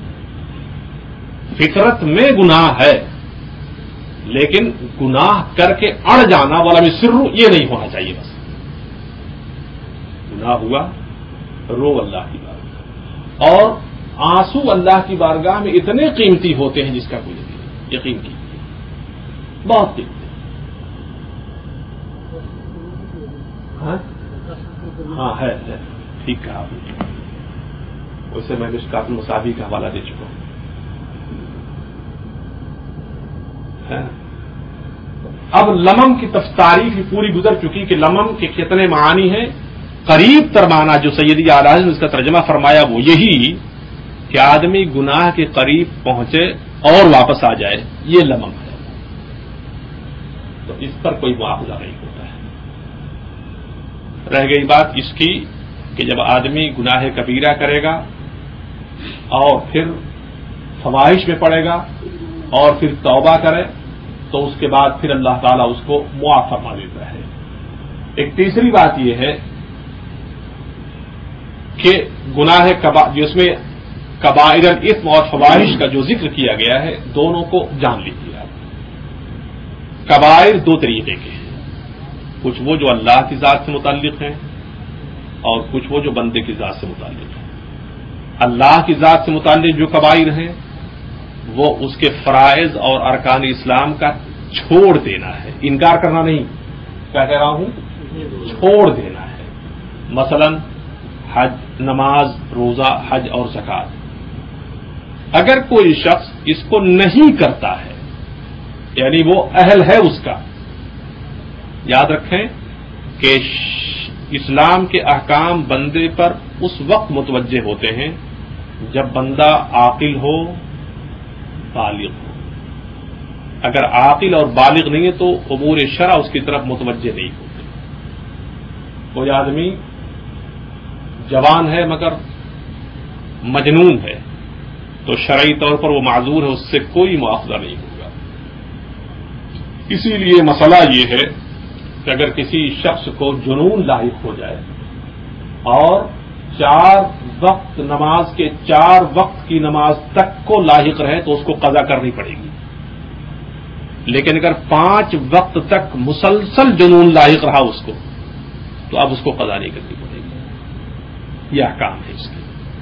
فطرت میں گناہ ہے، لیکن گناہ کر کے اڑ جانا والا میں سر یہ نہیں ہونا چاہیے۔ بس گناہ ہوا رو اللہ کی بارگاہ، اور آنسو اللہ کی بارگاہ میں اتنے قیمتی ہوتے ہیں جس کا کوئی یقین کیجیے، بہت قیمتی۔ ہاں ہاں ہے ہے ٹھیک کہا آپ نے، ویسے میں مشکات المصابیح کا حوالہ دے چکا ہوں۔ اب لمم کی تعریف پوری گزر چکی کہ لمم کے کتنے معانی ہیں۔ قریب تر معنی جو سیدی اعلی حضرت نے اس کا ترجمہ فرمایا وہ یہی کہ آدمی گناہ کے قریب پہنچے اور واپس آ جائے، یہ لمم ہے، تو اس پر کوئی معاوضہ نہیں ہوتا ہے۔ رہ گئی بات اس کی کہ جب آدمی گناہ کبیرہ کرے گا اور پھر فواحش میں پڑے گا اور پھر توبہ کرے تو اس کے بعد پھر اللہ تعالیٰ اس کو معاف فرما دیتا ہے۔ ایک تیسری بات یہ ہے کہ گناہ جس میں کبائر الاثم اور فواحش کا جو ذکر کیا گیا ہے دونوں کو جان لیجیے آپ۔ کبائر دو طریقے کے ہیں، کچھ وہ جو اللہ کی ذات سے متعلق ہیں اور کچھ وہ جو بندے کی ذات سے متعلق ہیں۔ اللہ کی ذات سے متعلق جو کبائر ہیں وہ اس کے فرائض اور ارکان اسلام کا چھوڑ دینا ہے، انکار کرنا نہیں، کیا کہہ رہا ہوں، چھوڑ دینا ہے۔ مثلا حج، نماز، روزہ، حج اور زکات۔ اگر کوئی شخص اس کو نہیں کرتا ہے یعنی وہ اہل ہے اس کا، یاد رکھیں کہ اسلام کے احکام بندے پر اس وقت متوجہ ہوتے ہیں جب بندہ عاقل ہو، بالغ ہو۔ اگر عاقل اور بالغ نہیں ہے تو امور شرع اس کی طرف متوجہ نہیں ہوتے۔ کوئی آدمی جوان ہے مگر مجنون ہے تو شرعی طور پر وہ معذور ہے، اس سے کوئی مواخذہ نہیں ہوگا۔ اسی لیے مسئلہ یہ ہے کہ اگر کسی شخص کو جنون لاحق ہو جائے اور چار وقت نماز کے چار وقت کی نماز تک کو لاحق رہے تو اس کو قضا کرنی پڑے گی، لیکن اگر پانچ وقت تک مسلسل جنون لاحق رہا اس کو تو اب اس کو قضا نہیں کرنی پڑے گی۔ یہ احکام ہے اس کے۔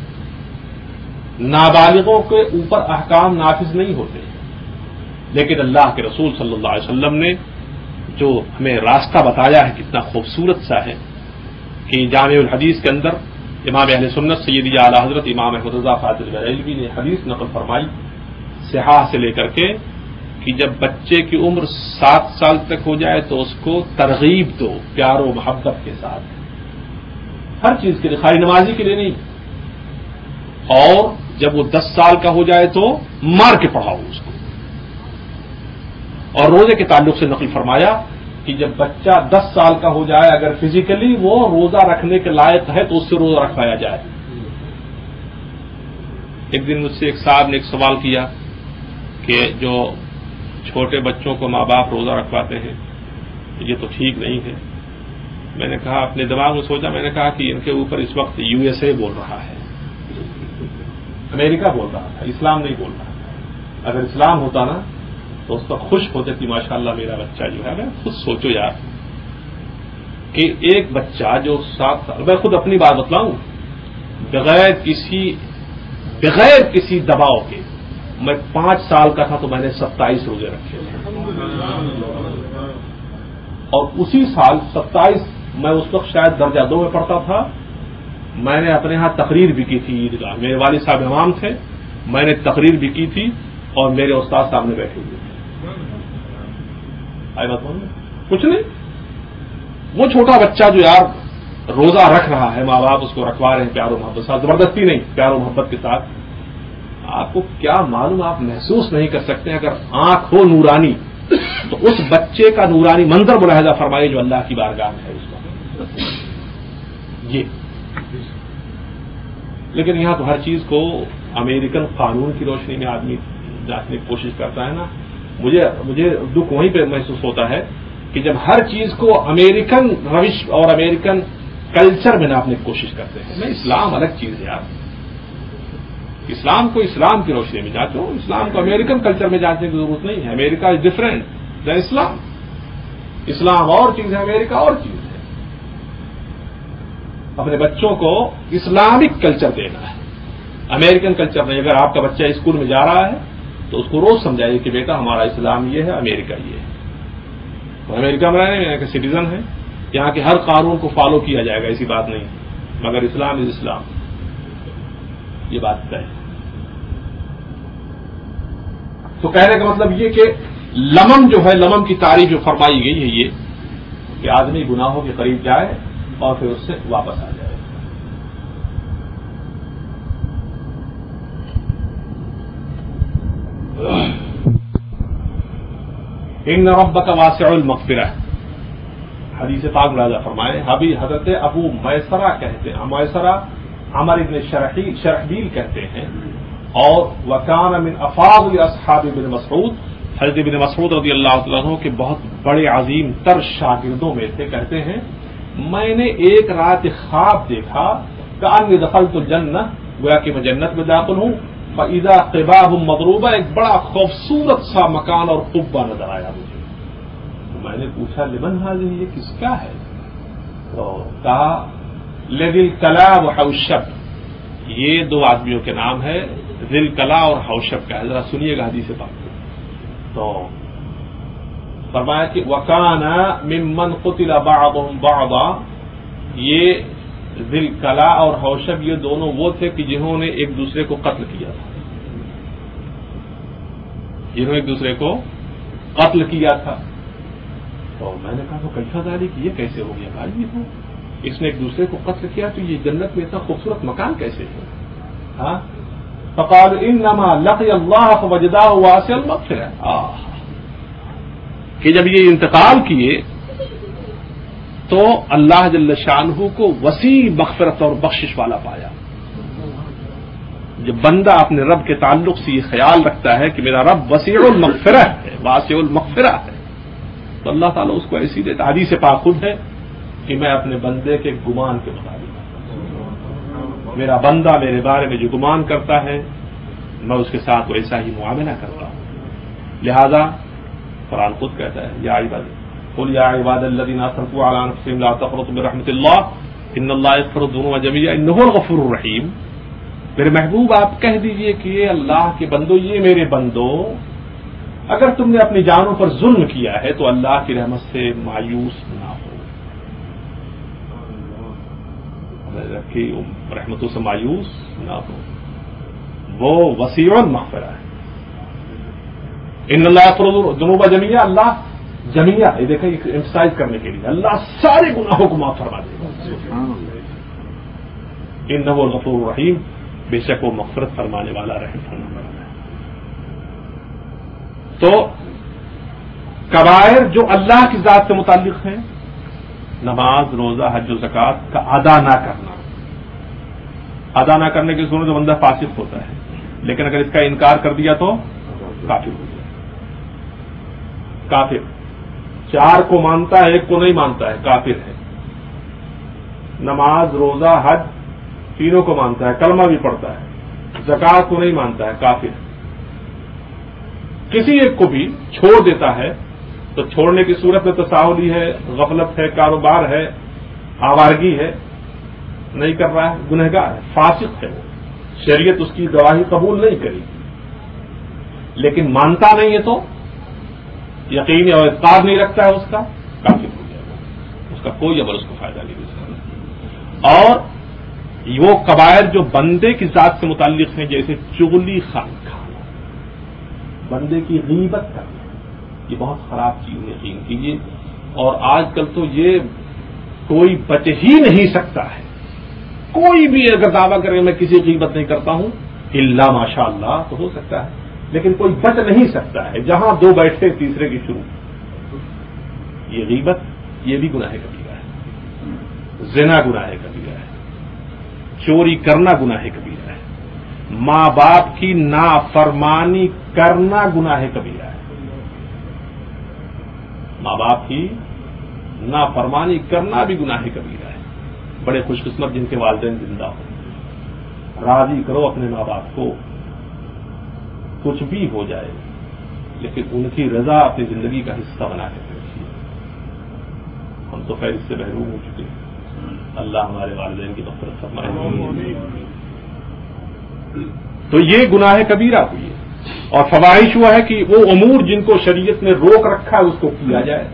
نابالغوں کے اوپر احکام نافذ نہیں ہوتے، لیکن اللہ کے رسول صلی اللہ علیہ وسلم نے جو ہمیں راستہ بتایا ہے کتنا خوبصورت سا ہے کہ جامع الحدیث کے اندر امام اہل سنت سیدی اعلی حضرت امام احمد رضا فاضل بریلوی نے حدیث نقل فرمائی صحاح سے لے کر کے کہ جب بچے کی عمر سات سال تک ہو جائے تو اس کو ترغیب دو پیار و محبت کے ساتھ، ہر چیز کے لیے، خالی نمازی کے لیے نہیں، اور جب وہ دس سال کا ہو جائے تو مار کے پڑھاؤ اس کو۔ اور روزے کے تعلق سے نقل فرمایا کہ جب بچہ دس سال کا ہو جائے اگر فزیکلی وہ روزہ رکھنے کے لائق ہے تو اس سے روزہ رکھوایا جائے۔ ایک دن مجھ سے ایک صاحب نے ایک سوال کیا کہ جو چھوٹے بچوں کو ماں باپ روزہ رکھواتے ہیں یہ تو ٹھیک نہیں ہے۔ میں نے کہا اپنے دماغ میں سوچا، میں نے کہا کہ ان کے اوپر اس وقت یو ایس اے بول رہا ہے، امریکہ بول رہا تھا، اسلام نہیں بول رہا تھا۔ اگر اسلام ہوتا نا تو اس پر خوش ہوتے کہ ماشاءاللہ میرا بچہ جو ہے، میں خود سوچو یار کہ ایک بچہ جو سات سال، میں خود اپنی بات بتلاؤں، بغیر کسی بغیر کسی دباؤ کے. میں پانچ سال کا تھا تو میں نے ستائیس روزے رکھے تھے, اور اسی سال ستائیس میں اس وقت شاید درجہ دو میں پڑھتا تھا. میں نے اپنے ہاں تقریر بھی کی تھی عیدگاہ. میرے والد صاحب امام تھے, میں نے تقریر بھی کی تھی اور میرے استاد سامنے بیٹھے ہوئے تھے. آئی بات کچھ نہیں. وہ چھوٹا بچہ جو یار روزہ رکھ رہا ہے, ماں باپ اس کو رکھوا رہے ہیں پیار و محبت ساتھ, زبردستی نہیں, پیار و محبت کے ساتھ. آپ کو کیا معلوم, آپ محسوس نہیں کر سکتے. اگر آنکھ ہو نورانی تو اس بچے کا نورانی منظر ملاحظہ فرمائے جو اللہ کی بارگاہ میں ہے اس وقت. یہ لیکن یہاں تو ہر چیز کو امریکن قانون کی روشنی میں آدمی جانچنے کی کوشش کرتا ہے نا. مجھے مجھے دکھ وہیں پہ محسوس ہوتا ہے کہ جب ہر چیز کو امریکن روش اور امریکن کلچر میں ناپنے کی کوشش کرتے ہیں. میں اسلام الگ چیز ہے یار. اسلام کو اسلام کی روشنی میں جانچو, اسلام کو امریکن کلچر میں جانچنے کی ضرورت نہیں ہے. امریکہ از ڈفرینٹ دین اسلام. اسلام اور چیز ہے, امریکہ اور چیز ہے. اپنے بچوں کو اسلامک کلچر دینا ہے, امریکن کلچر نہیں. اگر آپ کا بچہ اسکول میں جا رہا ہے تو اس کو روز سمجھائیے کہ بیٹا ہمارا اسلام یہ ہے, امریکہ یہ ہے. تو امریکہ میں رہنے یہاں کے سٹیزن ہیں, یہاں کے ہر قانون کو فالو کیا جائے گا, ایسی بات نہیں. مگر اسلام از اسلام, یہ بات طے ہے. تو کہنے کا مطلب یہ کہ لمم جو ہے, لمم کی تعریف جو فرمائی گئی ہے یہ کہ آدمی گناہوں کے قریب جائے اور پھر اس سے واپس آ جائے. ان ربک واسع المغفرہ, حدیث پاک ملاحظہ فرمائے. ابھی حضرت ابو میسرہ کہتے ہیں, میسرہ عمر ابن شرحیل شرحبیل کہتے ہیں, اور وکان من افاضل اصحاب ابن مسعود, حضرت ابن مسعود رضی اللہ تعالیٰ عنہ کے بہت بڑے عظیم تر شاگردوں میں تھے. کہتے ہیں میں نے ایک رات خواب دیکھا کأنی دخلت الجنہ, گویا کہ میں جنت میں داخل ہوں. فإذا قباب مضروبہ, ایک بڑا خوبصورت سا مکان اور قبہ نظر آیا مجھے. تو میں نے پوچھا لمن هذه, یہ کس کا ہے؟ تو کہا لذی الکلا و حوشب, یہ دو آدمیوں کے نام ہے, ذی الکلا اور حوشب کا ہے. ذرا سنیے گا حدیث پاک. تو فرمایا کہ وکان ممن قتل بعضهم بعضا, یہ ذی الکلا اور حوشب یہ دونوں وہ تھے کہ جنہوں نے ایک دوسرے کو قتل کیا تھا, جنہوں نے ایک دوسرے کو قتل کیا تھا. تو میں نے کہا تو کیسا ذالک, یہ کیسے ہو گیا بھائی؟ تو اس نے ایک دوسرے کو قتل کیا تو یہ جنت میں اتنا خوبصورت مکان کیسے ہے؟ ہاں, فقال انما لقي الله فوجداه واسع المغفرہ, کہ جب یہ انتقال کیے تو اللہ جل شانہ کو وسیع مغفرت اور بخشش والا پایا. جب بندہ اپنے رب کے تعلق سے یہ خیال رکھتا ہے کہ میرا رب وسیع المغفرہ ہے, واسع المغفرہ ہے, تو اللہ تعالیٰ اس کو ایسی دیتا. حدیث پاک خود ہے کہ میں اپنے بندے کے گمان کے مطابق, میرا بندہ میرے بارے میں جو گمان کرتا ہے میں اس کے ساتھ ویسا ہی معاملہ کرتا ہوں. لہذا قرآن خود کہتا ہے یا عباد قل یا عباد الذین اسرفوا علی انفسهم لا تقنطوا من رحمۃ اللہ ان اللہ یغفر الذنوب جميعا انہ هو الغفور الرحیم. میرے محبوب آپ کہہ دیجئے کہ یہ اللہ کے بندو, یہ میرے بندو, اگر تم نے اپنی جانوں پر ظلم کیا ہے تو اللہ کی رحمت سے مایوس نہ ہو. رکھی رحمتوں سے مایوس نہ ہو, وہ وسیع المغفرہ ہے. ان اللہ یغفر الذنوب جميعا, اللہ جميعا, یہ دیکھیں ایمفسائز کرنے کے لیے اللہ سارے گناہوں کو معاف فرما دے گا. انہ هو الغفور الرحیم, بے شک وہ مغفرت فرمانے والا رحم فرمانے والا ہے. تو کبائر جو اللہ کی ذات سے متعلق ہیں, نماز, روزہ, حج و زکوٰۃ کا ادا نہ کرنا, ادا نہ کرنے کی صورت میں بندہ فاسق ہوتا ہے, لیکن اگر اس کا انکار کر دیا تو کافر ہو جائے. کافر چار کو مانتا ہے, ایک کو نہیں مانتا ہے, کافر ہے. نماز, روزہ, حج تینوں کو مانتا ہے, کلمہ بھی پڑھتا ہے, زکوٰۃ کو نہیں مانتا ہے, کافر. کسی ایک کو بھی چھوڑ دیتا ہے تو چھوڑنے کی صورت میں تساہلی ہے, غفلت ہے, کاروبار ہے, آوارگی ہے, نہیں کر رہا ہے گنہگار ہے، فاسق ہے، وہ شریعت اس کی گواہی قبول نہیں کری، لیکن مانتا نہیں ہے تو یقین اور اعتقاد نہیں رکھتا ہے اس کا، کافر ہو جائے گا، اس کا کوئی عمل اس کو فائدہ نہیں دے سکتا۔ اور وہ کبائر جو بندے کی ذات سے متعلق ہیں، جیسے چغلی خان کھانا، بندے کی غیبت کرنا، یہ بہت خراب چیز ہے، یقین کیجیے۔ اور آج کل تو یہ کوئی بچ ہی نہیں سکتا ہے، کوئی بھی اگر دعویٰ کرے میں کسی غیبت نہیں کرتا ہوں الا ماشاء اللہ تو ہو سکتا ہے، لیکن کوئی بچ نہیں سکتا ہے، جہاں دو بیٹھے تیسرے کی شروع۔ یہ غیبت یہ بھی گناہ کبیرہ ہے، زنا گناہ کبیرہ ہے، چوری کرنا گناہ کبیرہ ہے، ماں باپ کی نافرمانی کرنا گناہ کبیرہ ہے، ماں باپ کی نافرمانی کرنا بھی گناہ کبیرہ ہے۔ بڑے خوش قسمت جن کے والدین زندہ ہوں، راضی کرو اپنے ماں باپ کو، کچھ بھی ہو جائے لیکن ان کی رضا اپنی زندگی کا حصہ بنا کے رکھیے۔ ہم تو خیر اس سے محروم ہو چکے ہیں، اللہ ہمارے والدین کی مغفرت فرمائے۔ تو یہ گناہ کبیرہ ہوئی ہے، اور فواحش ہوا ہے کہ وہ امور جن کو شریعت نے روک رکھا ہے اس کو کیا جائے،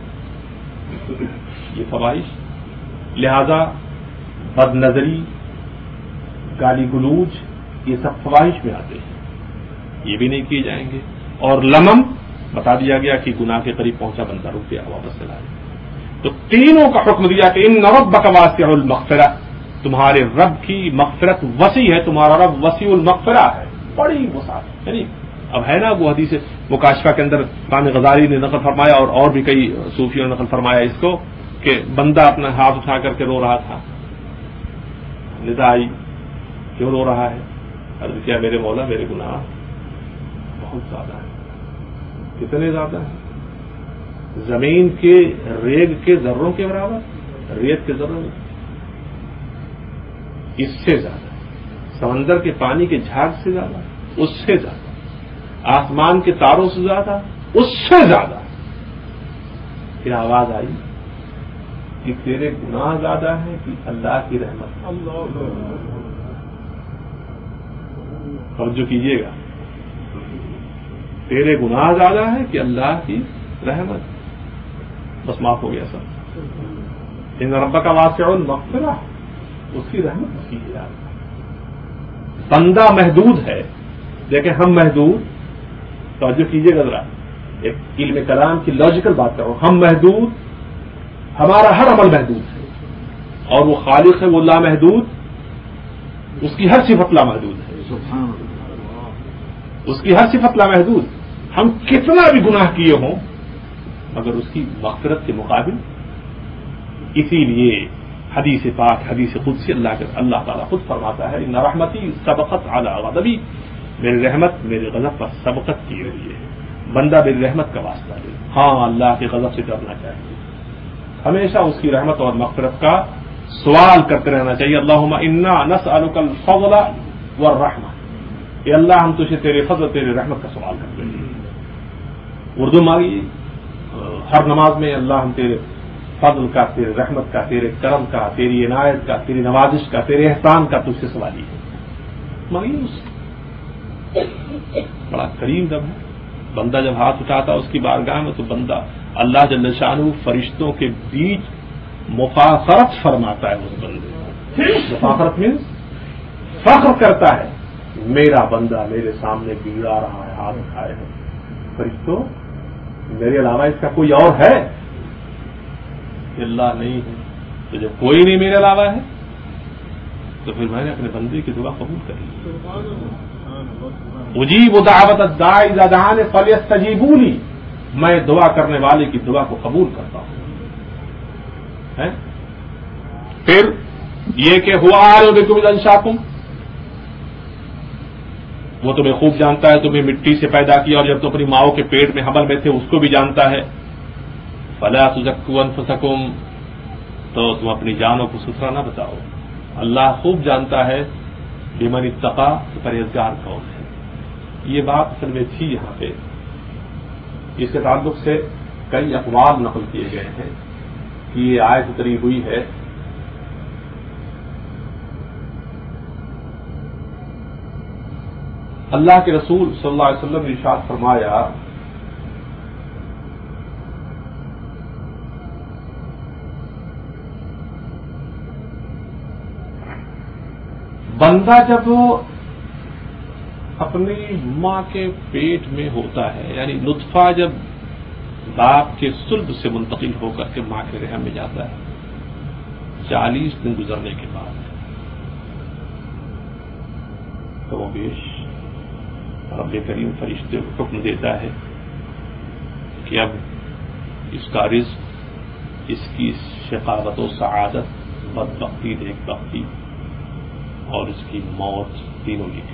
یہ فواحش۔ لہذا بد نظری، گالی گلوچ، یہ سب فواحش میں آتے ہیں، یہ بھی نہیں کیے جائیں گے۔ اور لمم بتا دیا گیا کہ گناہ کے قریب پہنچا بندہ رک گیا، واپس چلا گیا۔ تو تینوں کا حکم دیا کہ ان ربک واسع المغفرہ، تمہارے رب کی مغفرت وسیع ہے، تمہارا رب وسیع المغفرہ ہے، بڑی وسعت۔ یعنی اب ہے نا وہ حدیث مکاشفہ کے اندر امام غزالی نے نقل فرمایا اور اور بھی کئی صوفیوں نے نقل فرمایا اس کو کہ بندہ اپنا ہاتھ اٹھا کر کے رو رہا تھا، ندا آئی کیوں رو رہا ہے؟ عرض کیا میرے مولا میرے گناہ بہت زیادہ ہیں۔ کتنے زیادہ ہیں؟ زمین کے ریگ کے ذروں کے برابر، ریت کے ذروں اس سے زیادہ، سمندر کے پانی کے جھاگ سے زیادہ، اس سے زیادہ، آسمان کے تاروں سے زیادہ، اس سے زیادہ۔ پھر آواز آئی کہ تیرے گناہ زیادہ ہیں کہ اللہ کی رحمت؟ توجہ کیجیے گا، تیرے گناہ زیادہ ہیں کہ اللہ کی رحمت؟ بس معاف ہو گیا سب۔ ان ربک واسع المغفرہ، اس کی رحمت کی ہے۔ بندہ محدود ہے، دیکھیں ہم محدود، توجہ کیجیے گا ذرا، ایک علم کلام کی لاجیکل بات کرو، ہم محدود، ہمارا ہر عمل محدود ہے، اور وہ خالق ہے وہ لامحدود، اس کی ہر صفت لامحدود ہے، اس کی ہر صفت لامحدود۔ ہم کتنا بھی گناہ کیے ہوں مگر اس کی مغفرت کے مقابل، اسی لیے حدیث پاک حدیث قدسی اللہ کے اللہ تعالیٰ خود فرماتا ہے ان رحمتی سبقت علی غضبی، میری رحمت میرے غضب پر سبقت کی رہی ہے۔ بندہ میری رحمت کا واسطہ دے، ہاں اللہ کے غضب سے ڈرنا چاہیے، ہمیشہ اس کی رحمت اور مغفرت کا سوال کرتے رہنا چاہیے۔ اللہم انا نسألک الفضل والرحمہ، اے اللہ ہم تجھے تیرے فضل تیرے رحمت کا سوال کرتے ہیں۔ اردو مانگی ہر نماز میں، اللہ ہم تیرے فضل کا، تیرے رحمت کا، تیرے کرم کا، تیری عنایت کا، تیری نوازش کا، تیرے احسان کا تجھ سے سوالی ہے، مانگیے اس سے۔ بڑا کریم رب ہے، بندہ جب ہاتھ اٹھاتا اس کی بارگاہ میں تو بندہ اللہ جل شانہ فرشتوں کے بیچ مفاخرت فرماتا ہے، اس بندے مفاخرت میں فخر کرتا ہے، میرا بندہ میرے سامنے بیڑا رہا ہے، ہاتھ اٹھائے ہیں، فرشتوں میرے علاوہ اس کا کوئی اور ہے؟ کہ اللہ نہیں ہے، تو جب کوئی نہیں میرے علاوہ ہے تو پھر میں نے اپنے بندے کی دعا قبول کر لی۔ اجیب دعوت الداعی اذا دعان فلیستجیبوا لی، میں دعا کرنے والے کی دعا کو قبول کرتا ہوں۔ پھر یہ کہ ہوا عالم بکم اذ انشاکم، وہ تمہیں خوب جانتا ہے، تمہیں مٹی سے پیدا کیا اور جب تم اپنی ماؤں کے پیٹ میں حمل میں تھے اس کو بھی جانتا ہے۔ فلا تزکوا انفسکم، تو تم اپنی جانوں کو ستھرا نہ بتاؤ، اللہ خوب جانتا ہے بمن اتقی، پرہیزگار کون ہے۔ یہ بات اصل میں تھی یہاں پہ، اس کے تعلق سے کئی اقوال نقل کیے گئے ہیں کہ یہ آیت اتری ہوئی ہے اللہ کے رسول صلی اللہ علیہ وسلم نے ارشاد فرمایا بندہ جب اپنی ماں کے پیٹ میں ہوتا ہے، یعنی نطفہ جب باپ کے صلب سے منتقل ہو کر کے ماں کے رحم میں جاتا ہے، چالیس دن گزرنے کے بعد تو وہ بیش رب کریم فرشتے کو حکم دیتا ہے کہ اب اس کا رزق، اس کی شقاوت و سعادت، بدبختی، نیک بختی اور اس کی موت تینوں لکھی۔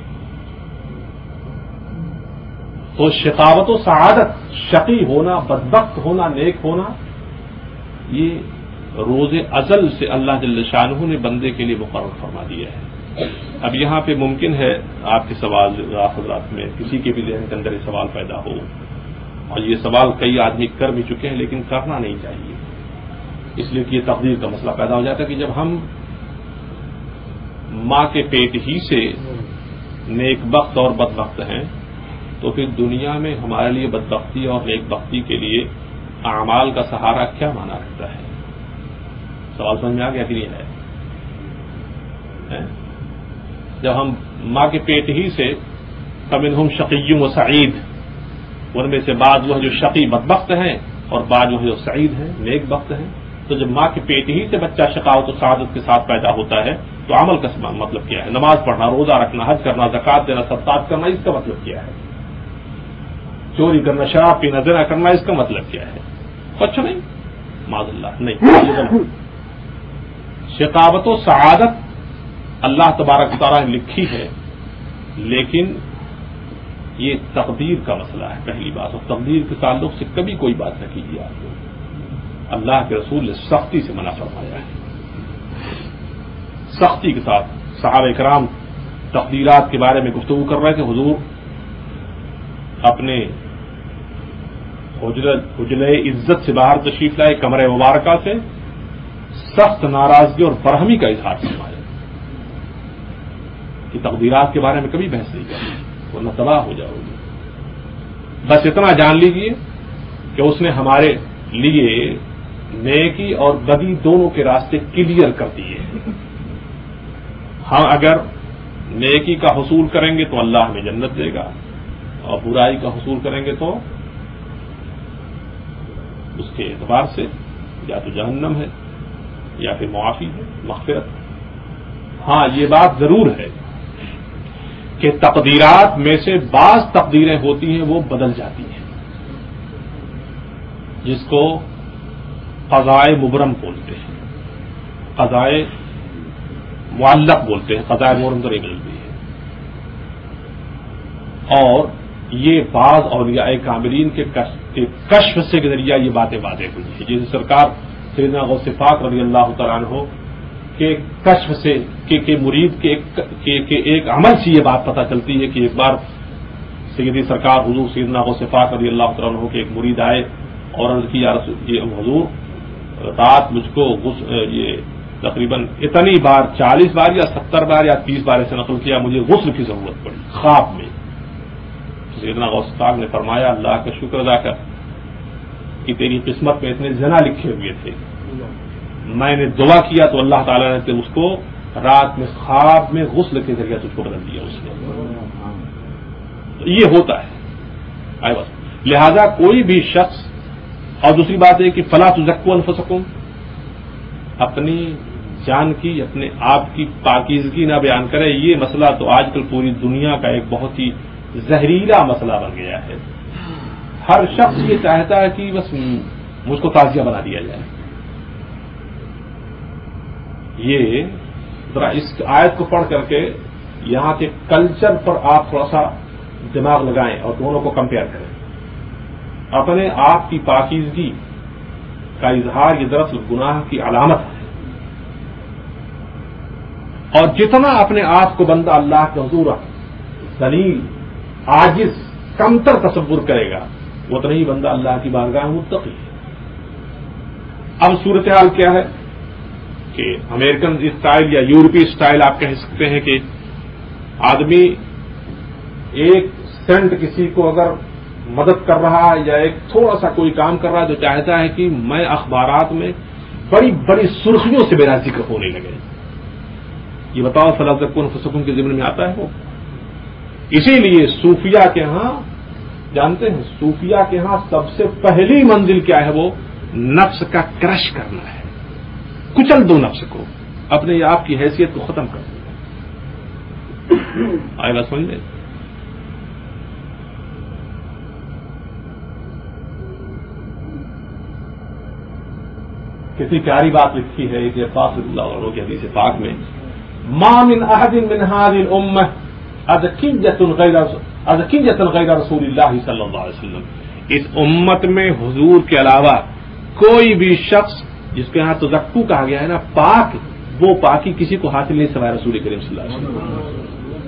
تو شقاوت و سعادت، شقی ہونا، بدبخت ہونا، نیک ہونا، یہ روز ازل سے اللہ جل شانہ نے بندے کے لیے مقرر فرما دیا ہے۔ اب یہاں پہ ممکن ہے آپ کے سوال حضرات میں کسی کے بھی ذہن کے اندر یہ سوال پیدا ہو، اور یہ سوال کئی آدمی کر بھی چکے ہیں لیکن کرنا نہیں چاہیے، اس لیے کہ یہ تقدیر کا مسئلہ پیدا ہو جاتا ہے کہ جب ہم ماں کے پیٹ ہی سے نیک بخت اور بدبخت ہیں تو پھر دنیا میں ہمارے لیے بدبختی اور نیک بختی کے لیے اعمال کا سہارا کیا مانا رکھتا ہے؟ سوال سمجھ میں آ گیا کہ نہیں ہے؟ جب ہم ماں کے پیٹ ہی سے فمنہم شقی و سعید، ان میں سے بعض وہ جو شقی بدبخت ہیں اور بعض وہ جو سعید ہیں، نیک بخت ہیں، تو جب ماں کے پیٹ ہی سے بچہ شقاوت و سعادت کے ساتھ پیدا ہوتا ہے تو عمل کا مطلب کیا ہے؟ نماز پڑھنا، روزہ رکھنا، حج کرنا، زکات دینا، صدقات کرنا، اس کا مطلب کیا ہے؟ چوری کرنا، شراب پینا، زنا کرنا، اس کا مطلب کیا ہے؟ کچھ نہیں، معاذ اللہ نہیں۔ شقاوت و سعادت اللہ تبارک تعالیٰ نے لکھی ہے، لیکن یہ تقدیر کا مسئلہ ہے پہلی بات، اور تقدیر کے تعلق سے کبھی کوئی بات نہ کیجیے آپ لوگ، اللہ کے رسول نے سختی سے منع فرمایا ہے، سختی کے ساتھ۔ صحابہ کرام تقدیرات کے بارے میں گفتگو کر رہے تھے، حضور اپنے حجرہ عزت سے باہر تشریف لائے، کمرہ مبارکہ سے سخت ناراضگی اور برہمی کا اظہار فرمایا کہ تقدیرات کے بارے میں کبھی بحث نہیں کرنی ورنہ تباہ ہو جاؤ گے۔ بس اتنا جان لیجیے کہ اس نے ہمارے لیے نیکی اور بدی دونوں کے راستے کلیئر کر دیے ہیں۔ ہم اگر نیکی کا حصول کریں گے تو اللہ ہمیں جنت دے گا، اور برائی کا حصول کریں گے تو اس کے اعتبار سے یا تو جہنم ہے یا پھر معافی ہے، مغفرت۔ ہاں یہ بات ضرور ہے کہ تقدیرات میں سے بعض تقدیریں ہوتی ہیں وہ بدل جاتی ہیں، جس کو قضائے مبرم بولتے ہیں، قضائے معلق بولتے ہیں، قضائے مبرم تو نہیں بدلتی ہے۔ اور یہ بعض اولیاء کاملین کے کشف سے کے ذریعہ یہ باتیں واضح ہوئی ہیں، جیسے سرکار سیدنا غوث پاک رضی اللہ تعالیٰ عنہ کے کشف سے کہ, کہ مرید کے ایک, کہ, کہ ایک عمل سے یہ بات پتہ چلتی ہے کہ ایک بار سیدی سرکار حضور سیدنا غوث پاک رضی اللہ تعالیٰ عنہ کے ایک مرید آئے اور عرض کی، یا رسول یہ حضور رات مجھ کو یہ تقریباً اتنی بار، چالیس بار یا ستر بار یا تیس بار سے نقل کیا، مجھے غسل کی ضرورت پڑی خواب میں۔ سیدنا غوث پاک نے فرمایا اللہ کا شکر ادا کر کہ تیری قسمت میں اتنے زنا لکھے ہوئے تھے، میں نے دعا کیا تو اللہ تعالیٰ نے اس کو رات میں خواب میں غسل کے ذریعے تجھ کو بدل دیا اس نے۔ تو یہ ہوتا ہے آئے بس، لہذا کوئی بھی شخص، اور دوسری بات ہے کہ فلا تزکوا انفسکم، اپنی جان کی، اپنے آپ کی پاکیزگی نہ بیان کرے۔ یہ مسئلہ تو آج کل پوری دنیا کا ایک بہت ہی زہریلا مسئلہ بن گیا ہے۔ ہر شخص یہ چاہتا ہے کہ بس مجھ کو تازیہ بنا دیا جائے۔ یہ ذرا اس آیت کو پڑھ کر کے یہاں کے کلچر پر آپ تھوڑا سا دماغ لگائیں اور دونوں کو کمپیئر کریں۔ اپنے آپ کی پاکیزگی کا اظہار یہ دراصل گناہ کی علامت ہے، اور جتنا اپنے آپ کو بندہ اللہ کے حضور ذلیل، عاجز، کمتر تصور کرے گا اتنا ہی بندہ اللہ کی بارگاہ میں متقی ہے۔ اب صورتحال کیا ہے کہ امریکن اسٹائل یا یورپی اسٹائل آپ کہہ سکتے ہیں کہ آدمی ایک سینٹ کسی کو اگر مدد کر رہا ہے یا ایک تھوڑا سا کوئی کام کر رہا ہے تو چاہتا ہے کہ میں اخبارات میں بڑی بڑی سرخیوں سے میرا ذکر ہونے لگے. یہ بتاؤ فلا تکون فسکون کے ضمن میں آتا ہے وہ. اسی لیے صوفیہ کے ہاں جانتے ہیں صوفیہ کے ہاں سب سے پہلی منزل کیا ہے؟ وہ نفس کا کرش کرنا ہے. کچل دو نفس کو، اپنے آپ کی حیثیت کو ختم کر دو. آئے بات سمجھ لیں. کتنی پیاری بات لکھی ہے اس پاک اللہ عنہ کی حدیث پاک میں، ما من احد من هذه الامه اذکیۃ غیر اذکیۃ غیر رسول اللہ صلی اللہ علیہ وسلم. اس امت میں حضور کے علاوہ کوئی بھی شخص جس کے ہاں تزکو کہا گیا ہے نا، پاک، وہ پاکی کسی کو حاصل نہیں سوائے رسول کریم صلی اللہ علیہ وسلم.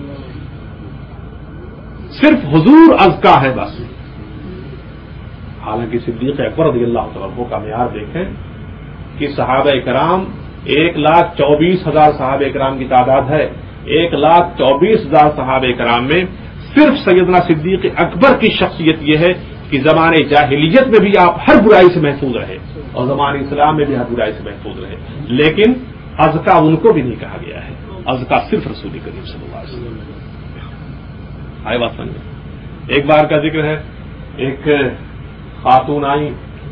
صرف حضور ازکا ہے بس. حالانکہ صدیق اکبر رضی اللہ تعالیٰ عنہ کا معیار دیکھیں کہ صحابہ کرام ایک لاکھ چوبیس ہزار صحابہ کرام کی تعداد ہے. ایک لاکھ چوبیس ہزار صحابہ کرام میں صرف سیدنا صدیق اکبر کی شخصیت یہ ہے کہ زمانے جاہلیت میں بھی آپ ہر برائی سے محفوظ رہے اور زمانے اسلام میں بھی ہر برائی سے محفوظ رہے. لیکن ازکا ان کو بھی نہیں کہا گیا ہے. ازکا صرف رسول کریم صلی اللہ علیہ وسلم. آئے بات سمجھے. ایک بار کا ذکر ہے، ایک خاتون آئی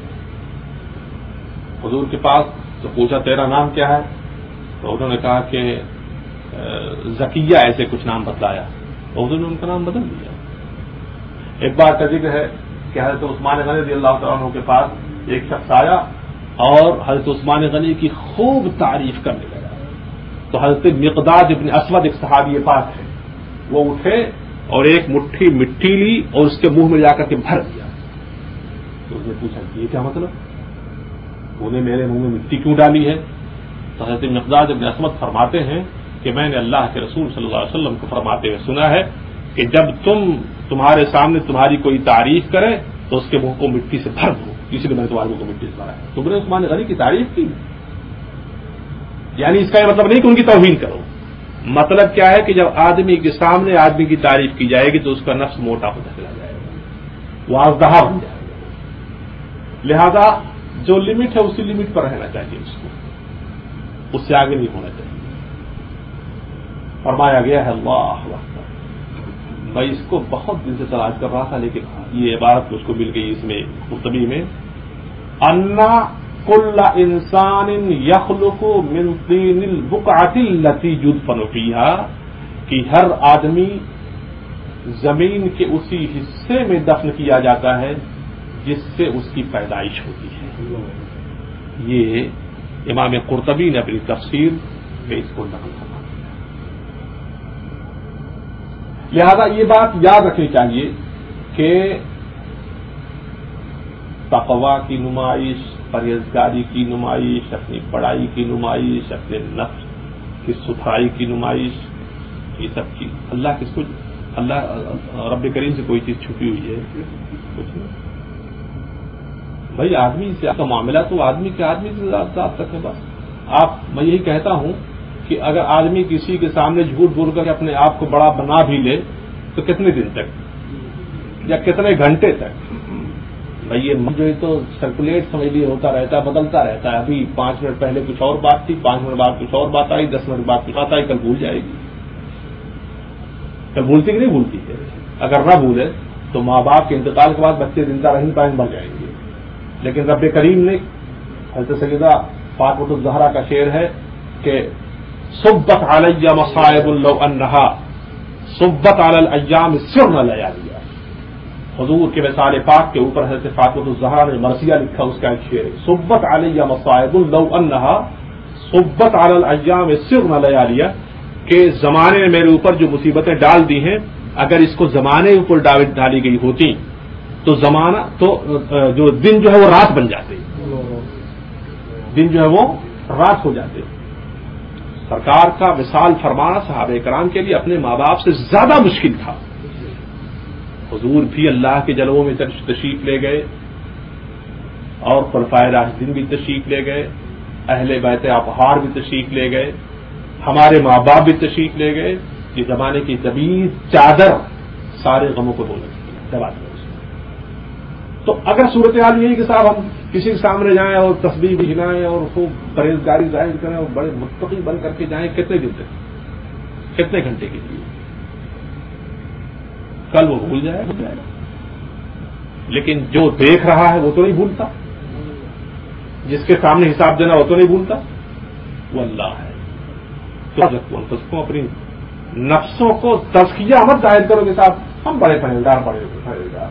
حضور کے پاس تو پوچھا تیرا نام کیا ہے؟ تو انہوں نے کہا کہ زکیہ ایسے کچھ نام بتلایا، تو حضور نے ان کا نام بدل دیا. ایک بار کا ذکر ہے کہ حضرت عثمان غنی رضی اللہ تعالیٰ عنہ کے پاس ایک شخص آیا اور حضرت عثمان غنی کی خوب تعریف کرنے لگا. تو حضرت مقداد ابن اسود ایک صحابی پاک ہے، وہ اٹھے اور ایک مٹھی مٹی لی اور اس کے منہ میں جا کر کے بھر دیا. تو اس نے پوچھا یہ کیا مطلب؟ انہوں نے میرے منہ میں مٹی کیوں ڈالی ہے؟ تو حضرت مقداد ابن اسود فرماتے ہیں کہ میں نے اللہ کے رسول صلی اللہ علیہ وسلم کو فرماتے ہوئے سنا ہے کہ جب تم تمہارے سامنے تمہاری کوئی تعریف کرے تو اس کے منہ کو مٹی سے بھر دو، اسی لیے میں نے تمہارے منہ کو مٹی سے بھرا ہے. تم نے عثمان غنی کی تعریف کی، یعنی اس کا یہ مطلب نہیں کہ ان کی توہین کرو. مطلب کیا ہے کہ جب آدمی کے سامنے آدمی کی تعریف کی جائے گی تو اس کا نفس موٹا ہوتا چلا جائے گا، وہ ازدہا بن جائے گا. لہذا جو لمٹ ہے اسی لمٹ پر رہنا چاہیے، اس کو اس سے آگے نہیں ہونا چاہیے. فرمایا گیا ہے اللہ اکبر. میں اس کو بہت دن سے تلاش کر رہا تھا لیکن یہ عبارت مجھ کو مل گئی اس میں قرطبی میں، انا کل انسان یخلق من طین البقعۃ التی یدفن فیہا، کہ ہر آدمی زمین کے اسی حصے میں دفن کیا جاتا ہے جس سے اس کی پیدائش ہوتی ہے. یہ امام قرطبی نے اپنی تفسیر میں اس کو نقل کرا. لہذا یہ بات یاد رکھنی چاہیے کہ تقوی کی نمائش، پرہیزگاری کی نمائش، اپنی پڑھائی کی نمائش، اپنے نفس کی ستھرائی کی نمائش، یہ سب چیز اللہ کس کو اللہ رب کریم سے کوئی چیز چھپی ہوئی ہے؟ کچھ نہیں. بھائی آدمی سے آپ کا معاملہ تو آدمی کے آدمی سے ذات تک ہے بس. آپ میں یہی کہتا ہوں کہ اگر آدمی کسی کے سامنے جھوٹ بول کر اپنے آپ کو بڑا بنا بھی لے تو کتنے دن تک یا کتنے گھنٹے تک؟ بھائی یہ جو ہے تو سرکولیٹ سمجھ لیے ہوتا رہتا ہے، بدلتا رہتا ہے. ابھی پانچ منٹ پہلے کچھ اور بات تھی، پانچ منٹ بعد کچھ اور بات آئی، دس منٹ بعد کچھ آتا ہے، کل بھول جائے گی. کل بھولتی کہ نہیں بھولتی ہے؟ اگر نہ بھولے تو ماں باپ کے انتقال کے بعد بچے زندہ رہیں پائیں مر جائیں گے. لیکن رب کریم نے حضرت سیدہ فاطمہ الزہرا کا شعر ہے کہ صبت علی مصائب لو انہا صبت علی الایام سرن لیالیا. حضور کے وصال پاک کے اوپر حضرت فاطمہ الزہرا نے مرثیہ لکھا، اس کا ایک شعر ہے صبت علی مصائب لو انہا صبت علی الایام سرن لیالیا، کہ زمانے نے میرے اوپر جو مصیبتیں ڈال دی ہیں اگر اس کو زمانے کے اوپر ڈالی گئی ہوتی تو زمانہ تو جو دن جو ہے وہ رات بن جاتے، دن جو ہے وہ رات ہو جاتے. سرکار کا وصال فرمانا صحابہ کرام کے لیے اپنے ماں باپ سے زیادہ مشکل تھا. حضور بھی اللہ کے جلووں میں تشریف لے گئے اور خلفائے راشدین بھی تشریف لے گئے، اہل بیت اطہار بھی تشریف لے گئے، ہمارے ماں باپ بھی تشریف لے گئے. یہ زمانے کی طویل چادر سارے غموں کو دھو سکتی ہے، دبا دیں اس میں۔ تو اگر صورتحال یہی کہ صاحب ہم کسی کے سامنے جائیں اور تسبیح بھی ہلائیں اور خوب پرہیزگاری ظاہر کریں اور بڑے متقی بن کر کے جائیں، کتنے دن تک، کتنے گھنٹے کے لیے؟ کل وہ بھول جائے بھول جائے گا، لیکن جو دیکھ رہا ہے وہ تو نہیں بھولتا، جس کے سامنے حساب دینا وہ تو نہیں بھولتا، وہ اللہ ہے۔ تو کو اپنی نفسوں کو تزکیہ مت ظاہر کرو کہ صاحب ہم بڑے پرہیزگار بڑے پرہیزگار۔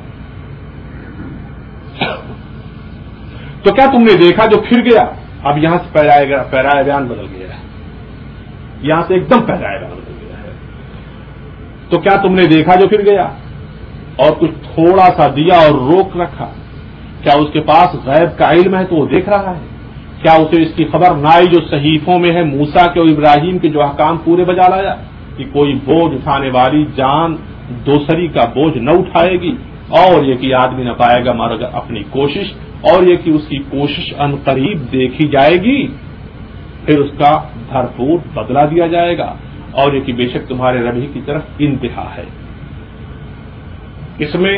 تو کیا تم نے دیکھا جو پھر گیا؟ اب یہاں سے پیرائے بیان بدل گیا ہے، یہاں سے ایک دم پیرائے بیان بدل گیا ہے۔ تو کیا تم نے دیکھا جو پھر گیا اور کچھ تھوڑا سا دیا اور روک رکھا؟ کیا اس کے پاس غیب کا علم ہے تو وہ دیکھ رہا ہے؟ کیا اسے اس کی خبر نہ آئی جو صحیفوں میں ہے موسیٰ کے اور ابراہیم کے جو احکام پورے بجا لایا کہ کوئی بوجھ اٹھانے والی جان دوسری کا بوجھ نہ اٹھائے گی، اور یہ کہ آدمی نہ پائے گا مگر اپنی کوشش، اور یہ کہ اس کی کوشش ان قریب دیکھی جائے گی، پھر اس کا بھرپور بدلہ دیا جائے گا، اور یہ کہ بے شک تمہارے رب ہی کی طرف انتہا ہے۔ اس میں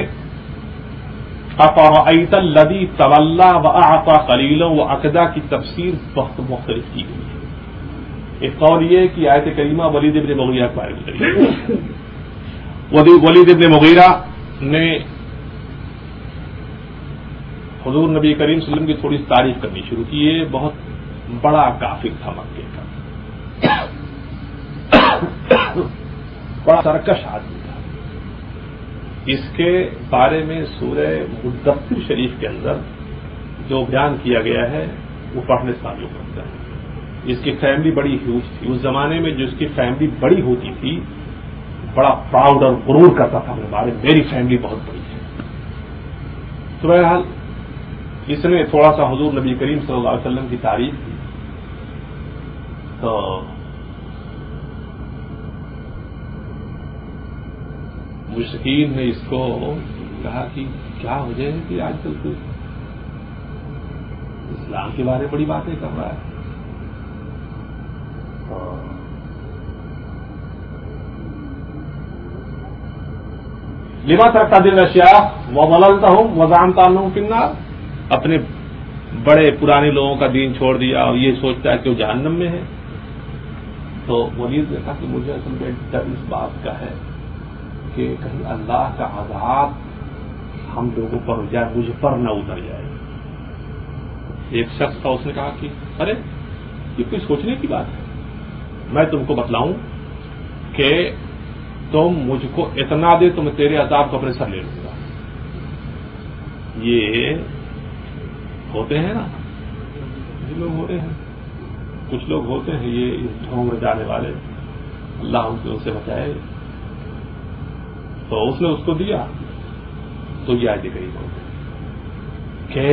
افرأیت الذی تولی واعطی قلیلا وأکدی کی تفسیر بہت مختلف کی گئی ہے۔ ایک قول یہ کہ آیت کریمہ ولید ابن مغیرہ کے بارے میں کری ہے۔ ولید ابن مغیرہ نے حضور نبی کریم صلی اللہ علیہ وسلم کی تھوڑی تعریف کرنی شروع کی۔ یہ بہت بڑا کافر تھا مکے کا، بڑا سرکش آدمی تھا۔ اس کے بارے میں سورہ مدثر شریف کے اندر جو بیان کیا گیا ہے وہ پڑھنے سے تعلق رکھتا ہے۔ اس کی فیملی بڑی ہیوج تھی، اس زمانے میں جو اس کی فیملی بڑی ہوتی تھی بڑا پراؤڈ اور غرور کرتا تھا اپنے بارے میں، میری فیملی بہت بڑی ہے۔ تو بہرحال اس نے تھوڑا سا حضور نبی کریم صلی اللہ علیہ وسلم کی تعریف کی تو مشرکین نے اس کو کہا کہ کیا وجہ ہے کہ آج کل تو اسلام کے بارے میں بڑی باتیں کر رہا ہے۔ لما ترکت هذه الاشیاء وضللتهم وزعمت انهم في النار، اپنے بڑے پرانے لوگوں کا دین چھوڑ دیا اور یہ سوچتا ہے کہ وہ جہنم میں ہے۔ تو ولید نے کہا کہ مجھے اصل میں ڈر اس بات کا ہے کہ کہیں اللہ کا عذاب ہم لوگوں پر جائے، مجھ پر نہ اتر جائے۔ ایک شخص تھا، اس نے کہا کہ ارے یہ کوئی سوچنے کی بات ہے، میں تم کو بتلاؤں کہ تم مجھ کو اتنا دے تو میں تیرے عذاب کو اپنے سر لے لوں گا۔ یہ ہوتے ہیں نا، یہ لوگ ہوتے ہیں، کچھ لوگ ہوتے ہیں یہ ڈھونگ جانے والے، اللہ ان سے بچائے۔ تو اس نے اس کو دیا تو یہ آج گئی کہ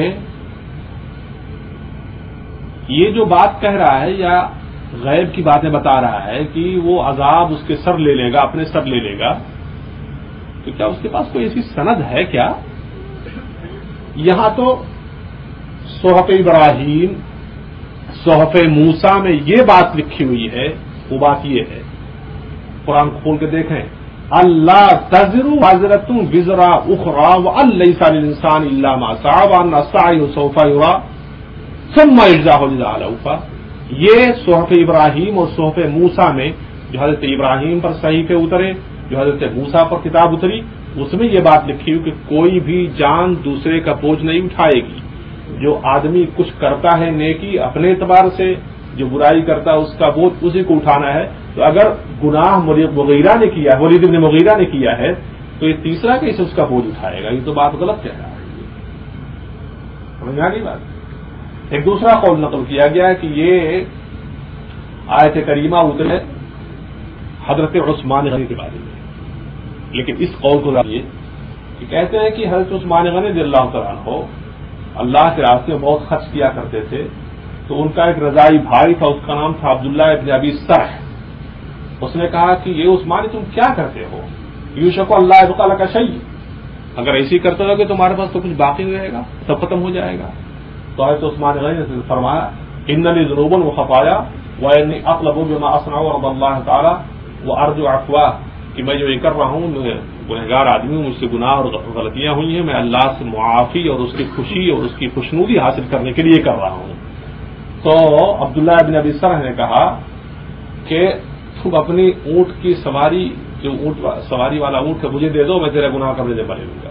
یہ جو بات کہہ رہا ہے یا غیب کی باتیں بتا رہا ہے کہ وہ عذاب اس کے سر لے لے گا، اپنے سر لے لے گا، تو کیا اس کے پاس کوئی ایسی سند ہے کیا؟ یہاں تو صحف ابراہیم صحف موسیٰ میں یہ بات لکھی ہوئی ہے، وہ بات یہ ہے، قرآن کھول کے دیکھیں، اللہ تزر وازرۃ وزر اخرى وان لیس للانسان الا ما سعى وان سعيه سوف يرى ثم يجزاه الجزاء الاوفى۔ یہ صحف ابراہیم اور صحف موسیٰ میں جو حضرت ابراہیم پر صحیفے اترے، جو حضرت موسیٰ پر کتاب اتری، اس میں یہ بات لکھی ہوئی کہ کوئی بھی جان دوسرے کا بوجھ نہیں اٹھائے گی۔ جو آدمی کچھ کرتا ہے نیکی اپنے اعتبار سے، جو برائی کرتا ہے اس کا بوجھ اسی کو اٹھانا ہے۔ تو اگر گناہ مغیرہ نے کیا ہے، ولید بن مغیرہ نے کیا ہے، تو یہ تیسرا کیسے اس کا بوجھ اٹھائے گا؟ یہ تو بات غلط کہہ رہا ہے۔ سمجھ آ گئی بات؟ ایک دوسرا قول نقل کیا گیا ہے کہ یہ آیت کریمہ اترے حضرت عثمان غنی کے بارے میں، لیکن اس قول کو یہ کہ کہتے ہیں کہ حضرت عثمان غنی رضی اللہ تعالیٰ عنہ اللہ کے راستے میں بہت خرچ کیا کرتے تھے، تو ان کا ایک رضائی بھائی تھا، اس کا نام تھا عبداللہ ابن ابی سرح۔ اس نے کہا کہ یہ عثمان تم کیا کرتے ہو؟ یوشک اللہ ابقى لك شیء، اگر ایسی کرتے ہو کہ تمہارے پاس تو کچھ باقی نہیں رہے گا، سب ختم ہو جائے گا۔ تو حضرت عثمان غنی نے فرمایا اننی ذنوب وخطایا وانی اطلب بما اصنع ورضا اللہ تعالی وارجو عفوہ، کہ میں جو یہ کر رہا ہوں گنہگار آدمی ہوں، مجھ سے گناہ اور غلطیاں ہوئی ہیں، میں اللہ سے معافی اور اس کی خوشی اور اس کی خوشنودی حاصل کرنے کے لیے کر رہا ہوں. تو عبداللہ بن ابی سرح نے کہا کہ تم اپنی اونٹ کی سواری جو اونٹ سواری والا اونٹ ہے مجھے دے دو، میں تیرا گناہ کرنے سے بنے لوں گا.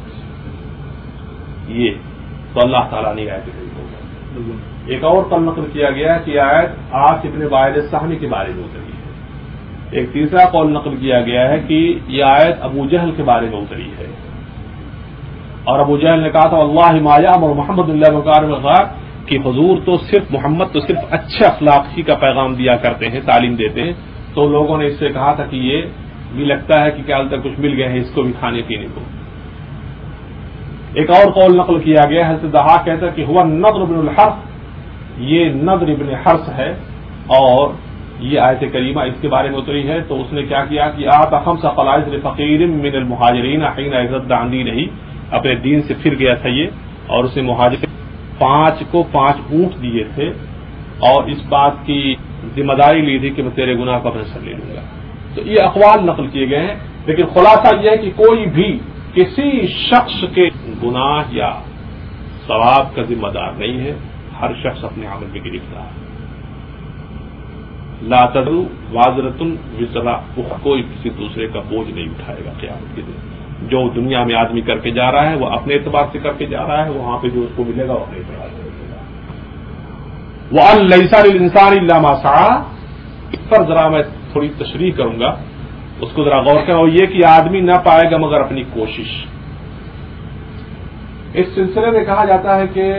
یہ تو اللہ تعالیٰ نے آیت نازل ہوگا. ایک اور قول نقل کیا گیا کہ آیت عاص ابن وائل السہمی کے بارے میں اتری ہے. ایک تیسرا قول نقل کیا گیا ہے کہ یہ آیت ابو جہل کے بارے میں اتری ہے، اور ابو جہل نے کہا تھا اللہ ما یأمر محمد اللہ مکارم الاخلاق کہ حضور تو صرف محمد تو صرف اچھے اخلاق ہی کا پیغام دیا کرتے ہیں، تعلیم دیتے ہیں. تو لوگوں نے اس سے کہا تھا کہ یہ بھی لگتا ہے کہ کیا حال تک کچھ مل گئے ہیں اس کو بھی کھانے پینے کو. ایک اور قول نقل کیا گیا حضرت ضحاک کہتا ہے کہ ہوا نضر بن الحرث، یہ نضر بن حرث ہے اور یہ آیت کریمہ اس کے بارے میں اتری ہے. تو اس نے کیا کیا کہ آتا خمس قلائد لفقیر من المہاجرین حین عزت عن دینہ، اپنے دین سے پھر گیا تھا یہ، اور اس نے مہاجر پانچ کو پانچ اونٹ دیے تھے اور اس بات کی ذمہ داری لی تھی کہ میں تیرے گناہ کو اپنے سر لے لوں گا. تو یہ اقوال نقل کیے گئے ہیں، لیکن خلاصہ یہ ہے کہ کوئی بھی کسی شخص کے گناہ یا ثواب کا ذمہ دار نہیں ہے، ہر شخص اپنے عمل میں گرفتار ہے. لا تزر وازرۃ وزر اخرى، کوئی کسی دوسرے کا بوجھ نہیں اٹھائے گا قیامت کے دن. جو دنیا میں آدمی کر کے جا رہا ہے وہ اپنے اعتبار سے کر کے جا رہا ہے، وہاں پہ جو اس کو ملے گا وہ اپنے اعتبار سے ملے گا. وَأَن لَيْسَ لِلْإِنسَانِ إِلَّا مَا سَعَىٰ، اس پر ذرا میں تھوڑی تشریح کروں گا، اس کو ذرا غور کریں. اور یہ کہ آدمی نہ پائے گا مگر اپنی کوشش. اس سلسلے میں کہا جاتا ہے کہ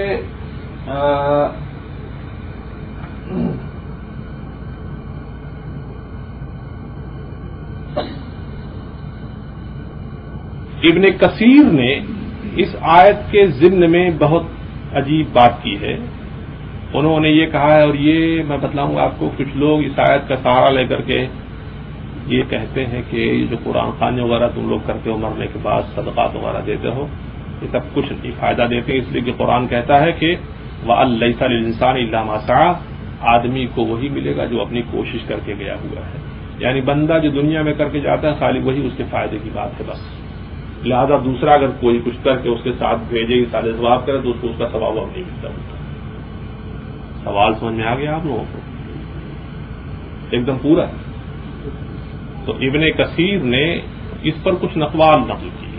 ابن کثیر نے اس آیت کے ضمن میں بہت عجیب بات کی ہے. انہوں نے یہ کہا ہے، اور یہ میں بتلاؤں گا آپ کو، کچھ لوگ اس آیت کا سہارا لے کر کے یہ کہتے ہیں کہ جو قرآن خوانی وغیرہ تم لوگ کرتے ہو مرنے کے بعد صدقات وغیرہ دیتے ہو، یہ سب کچھ نہیں فائدہ دیتے ہیں، اس لیے کہ قرآن کہتا ہے کہ وَأَن لَيْسَ لِلْإِنسَانِ إِلَّا مَا سَعَىٰ، آدمی کو وہی ملے گا جو اپنی کوشش کر کے گیا ہوا ہے. یعنی بندہ جو دنیا میں کر کے جاتا ہے خالی وہی اس کے فائدے کی بات ہے بس. لہذا دوسرا اگر کوئی کچھ کر کے اس کے ساتھ بھیجے سارے ثواب کرے تو اس کو اس کا ثواب نہیں ملتا. سوال سمجھ میں آ گیا آپ لوگوں کو ایک دم پورا. تو ابن کثیر نے اس پر کچھ نقوال نقل کیے،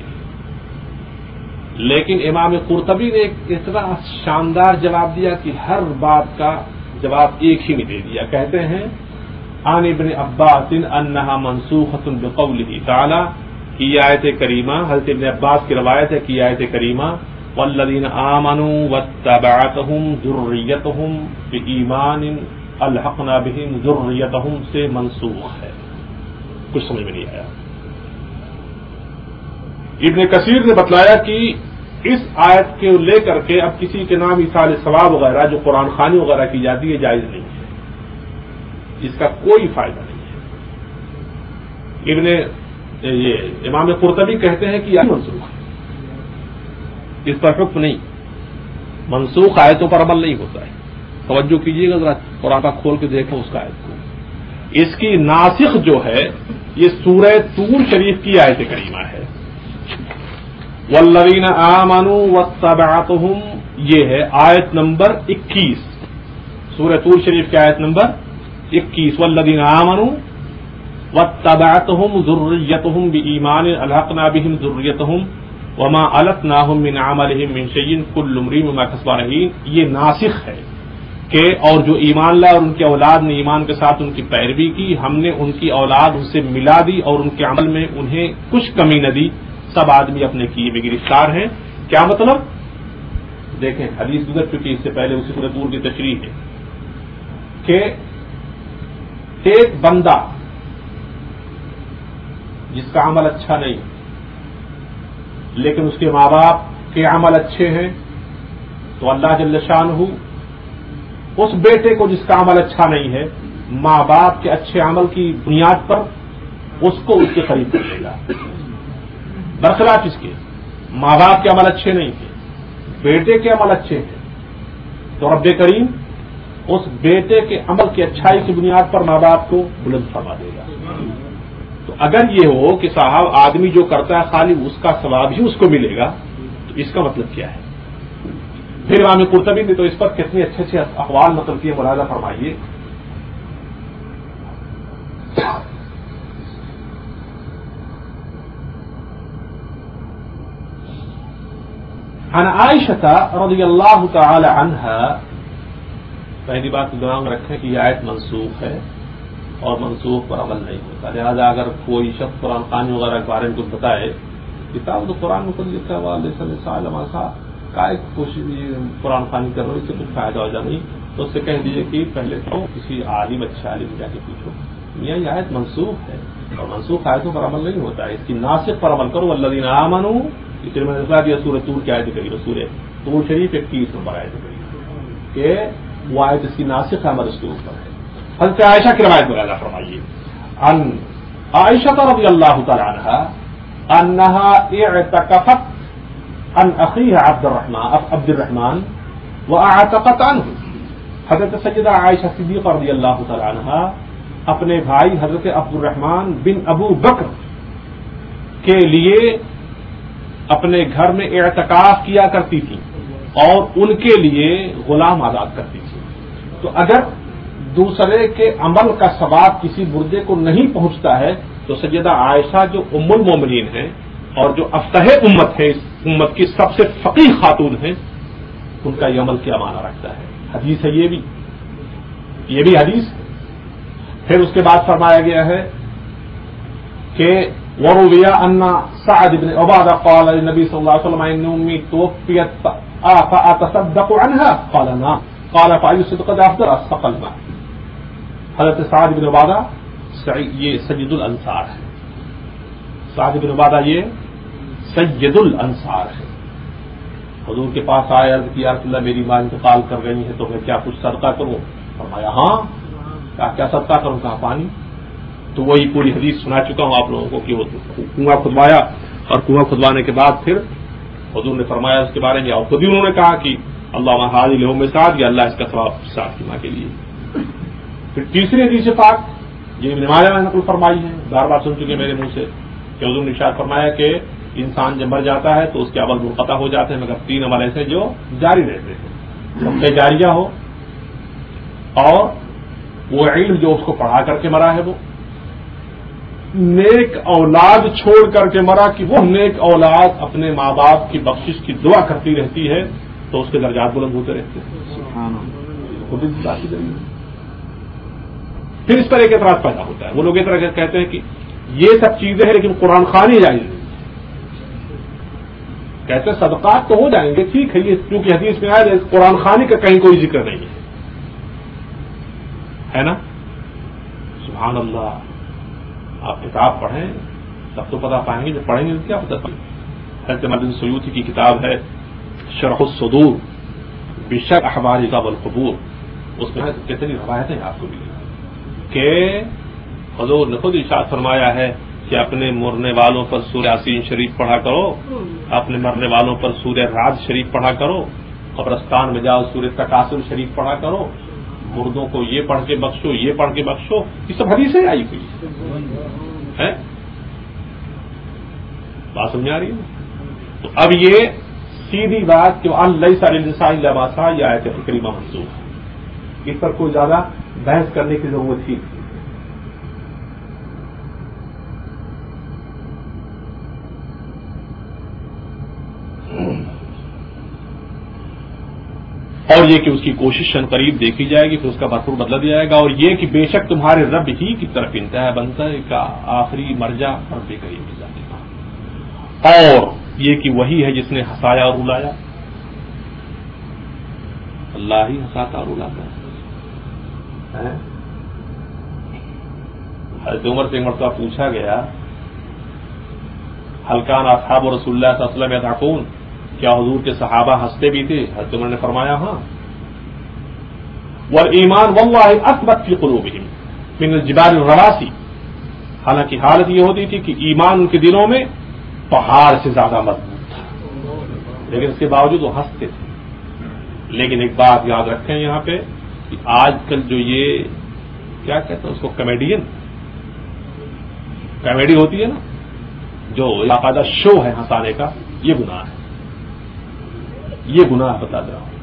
لیکن امام قرطبی نے ایک اتنا شاندار جواب دیا کہ ہر بات کا جواب ایک ہی میں دے دیا. کہتے ہیں عن ابن عباس انہا منسوخۃ بقولہ تعالی، کی آیت کریمہ حضرت ابن عباس کی روایت ہے کہ آیت کریمہ والذین آمنوا واتبعتہم ذریتہم بایمان الحقنا بہم ذریتہم سے منسوخ ہے. کچھ سمجھ میں نہیں آیا. ابن کثیر نے بتلایا کہ اس آیت کے لے کر کے اب کسی کے نام ایصال ثواب وغیرہ جو قرآن خوانی وغیرہ کی جاتی ہے جائز نہیں ہے، اس کا کوئی فائدہ نہیں ہے. ابن یہ امام قرطبی کہتے ہیں کہ یہ منسوخ ہے، اس پر حکم نہیں، منسوخ آیتوں پر عمل نہیں ہوتا ہے. توجہ کیجیے گا ذرا، قرآن کا کھول کے دیکھیں اس کا آیت کو. اس کی ناسخ جو ہے یہ سورہ طور شریف کی آیت کریمہ ہے. والذین آمنوا واتبعتہم، یہ ہے آیت نمبر اکیس، سورہ طور شریف کی آیت نمبر اکیس. والذین آمنوا واتبعتہم ذریتہم بایمان الحقنا بہم ذریتہم وما التناہم من عملہم من شیء کل امرئ بما کسب رہین. یہ ناسخ ہے کہ اور جو ایمان لائے اور ان کی اولاد نے ایمان کے ساتھ ان کی پیروی کی، ہم نے ان کی اولاد ان سے ملا دی اور ان کے عمل میں انہیں کچھ کمی نہ دی، سب آدمی اپنے کیے میں گرفتار ہیں. کیا مطلب؟ دیکھیں حدیث گزر چکی اس سے پہلے، اسی سورۃ طور کی تشریح ہے کہ ایک بندہ جس کا عمل اچھا نہیں لیکن اس کے ماں باپ کے عمل اچھے ہیں، تو اللہ جل شانہ اس بیٹے کو جس کا عمل اچھا نہیں ہے ماں باپ کے اچھے عمل کی بنیاد پر اس کو اس کے قریب کر دے گا. برخلاف اس کے ماں باپ کے عمل اچھے نہیں ہیں، بیٹے کے عمل اچھے ہیں، تو رب کریم اس بیٹے کے عمل کی اچھائی کی بنیاد پر ماں باپ کو بلند فرما دے گا. تو اگر یہ ہو کہ صاحب آدمی جو کرتا ہے خالی اس کا ثواب ہی اس کو ملے گا تو اس کا مطلب کیا ہے؟ پھر امام قرطبی نے تو اس پر کتنے اچھے اچھے اقوال مطلب کیے، ملاحظہ فرمائیے. عن عائشہ رضی اللہ تعالی عنہا، پہلی بات دماغ میں رکھیں کہ یہ آیت منسوخ ہے اور منسوخ پر عمل نہیں ہوتا. لہذا اگر کوئی شخص قرآن خوانی وغیرہ کے بارے میں کچھ بتائے، کتاب تو قرآن میں کچھ لکھا ہوا کا کوشش قرآن خوانی کر رہے ہو، اس سے کچھ فائدہ ہو جائے نہیں تو اس سے کہہ دیجیے کہ پہلے تو کسی عالم اچھے عالم جا کے پوچھو. یہ آیت منسوخ ہے اور منسوخ آیتوں پر عمل نہیں ہوتا ہے، اس کی ناسخ پر عمل کرو. والذین آمنوا، اس لیے میں نے اصلاح دیا سورہ طور کی آیت کری، سورہ طور شریف اکتیس نمبر آیت کری کہ وہ آیت اس کی ناسخ عمل اس کے اوپر ہے. حضرت عائشہ کی روایت میں راجع فرمائیے. ان عائشہ رضی اللہ تعالی عنہا انها اعتکفت عن اخیها عبد الرحمن عبد الرحمن واعتقت عنه. حضرت سیدہ عائشہ صدیقہ رضی اللہ تعالی عنہا اپنے بھائی حضرت عبد الرحمن بن ابو بکر کے لیے اپنے گھر میں اعتکاف کیا کرتی تھی اور ان کے لیے غلام آزاد کرتی تھی. تو اگر دوسرے کے عمل کا ثواب کسی مردے کو نہیں پہنچتا ہے تو سیدہ عائشہ جو ام المومنین ہیں اور جو افتح امت ہے، اس امت کی سب سے فقیہ خاتون ہیں، ان کا یہ عمل کیا معنی رکھتا ہے. حدیث ہے یہ بھی یہ بھی حدیث ہے. پھر اس کے بعد فرمایا گیا ہے کہ وروي ان سعد بن عبادہ قال للنبي صلى الله عليه وسلم ان امي توفيت افاتصدق عنها قال نعم قال فاي الصدقه افضل استقل ما. حضرت سعد بن عبادہ یہ سید الانصار ہے. سعد بن عبادہ یہ سید الانصار ہے. حضور کے پاس آئے، عرض کیا رسول اللہ میری ماں انتقال کر رہی ہے تو میں کیا کچھ صدقہ کروں؟ فرمایا ہاں. کہا کیا صدقہ کروں؟ کہا پانی. تو وہی پوری حدیث سنا چکا ہوں آپ لوگوں کو کہ وہ کنواں کھدوایا اور کنواں کھدوانے کے بعد پھر حضور نے فرمایا اس کے بارے میں، اور خود ہی انہوں نے کہا کہ اللہ حاضر لہو میں ساتھ یا اللہ اس کا ثواب ساتھ کی ماں کے لیے. پھر تیسری حدیث پاک یہ ابن ماجہ میں نقل فرمائی ہے، بار بار سن چکے میرے منہ سے کہ حضور نے ارشاد فرمایا کہ انسان جب مر جاتا ہے تو اس کے عمل منقطع ہو جاتے ہیں مگر تین عمل ایسے جو جاری رہتے ہیں. صدقہ جاریہ ہو اور وہ علم جو اس کو پڑھا کر کے مرا ہے، وہ نیک اولاد چھوڑ کر کے مرا کہ وہ نیک اولاد اپنے ماں باپ کی بخشش کی دعا کرتی رہتی ہے تو اس کے درجات بلند ہوتے رہتے ہیں. خود اس بات کی ضروری ہے. پھر اس پر ایک اعتراض پیدا ہوتا ہے. وہ لوگ اس طرح کہتے ہیں کہ یہ سب چیزیں ہیں لیکن قرآن خوانی جائز نہیں. کہتے ہیں صدقات تو ہو جائیں گے، ٹھیک ہے، یہ کیونکہ حدیث میں آیا قرآن خوانی کا کہیں کوئی ذکر نہیں ہے نا. سبحان اللہ. آپ کتاب پڑھیں تب تو پتہ پائیں گے، جب پڑھیں گے تو کیا پتہ پائیں گے. حضرت مدن سیوطی کی کتاب ہے شرح الصدور بشرح احوال والقبور، اس میں کتنی روایتیں آپ کو ملی کہ حضور نے خود ارشاد فرمایا ہے کہ اپنے مرنے والوں پر سورہ یاسین شریف پڑھا کرو، اپنے مرنے والوں پر سورہ رعد شریف پڑھا کرو، قبرستان میں جاؤ سورہ تکاثر شریف پڑھا کرو، مردوں کو یہ پڑھ کے بخشو، یہ پڑھ کے بخشو. یہ سب حدیثیں آئی ہوئی ہے. بات سمجھ آ رہی ہے؟ تو اب یہ سیدھی بات کہ ان لیس للنساء الا ما سعى، یہ آیت کریمہ منسوخ ہے. اس پر کوئی زیادہ بحث کرنے کی ضرورت ہی نہیں. اور یہ کہ اس کی کوشش قریب دیکھی جائے گی، پھر اس کا بھرپور بدلا دیا جائے گا. اور یہ کہ بے شک تمہارے رب ہی کی طرف انتہا بنتا ہے کا آخری مرجع رب کریم کی ذات ہے. اور یہ کہ وہی ہے جس نے ہنسایا اور رلایا. اللہ ہی ہنساتا اور رلاتا ہے. حضرت عمر سے ایک مرتبہ پوچھا گیا هل كان اصحاب رسول اللہ صلی اللہ علیہ وسلم يضحكون، کیا حضور کے صحابہ ہنستے بھی تھے؟ حضرت عمر نے فرمایا ہاں. والایمان واللہ اثبت فی قلوبہم من الجبال الرواسي، حالانکہ حالت یہ ہوتی تھی کہ ایمان ان کے دلوں میں پہاڑ سے زیادہ مضبوط تھا، لیکن اس کے باوجود وہ ہنستے تھے. لیکن ایک بات یاد رکھیں یہاں پہ کہ آج کل جو یہ کیا کہتے ہیں اس کو کمیڈین کامیڈی ہوتی ہے نا، جو باقاعدہ شو ہے ہنسانے کا، یہ گناہ ہے، یہ گناہ بتا رہا ہوں۔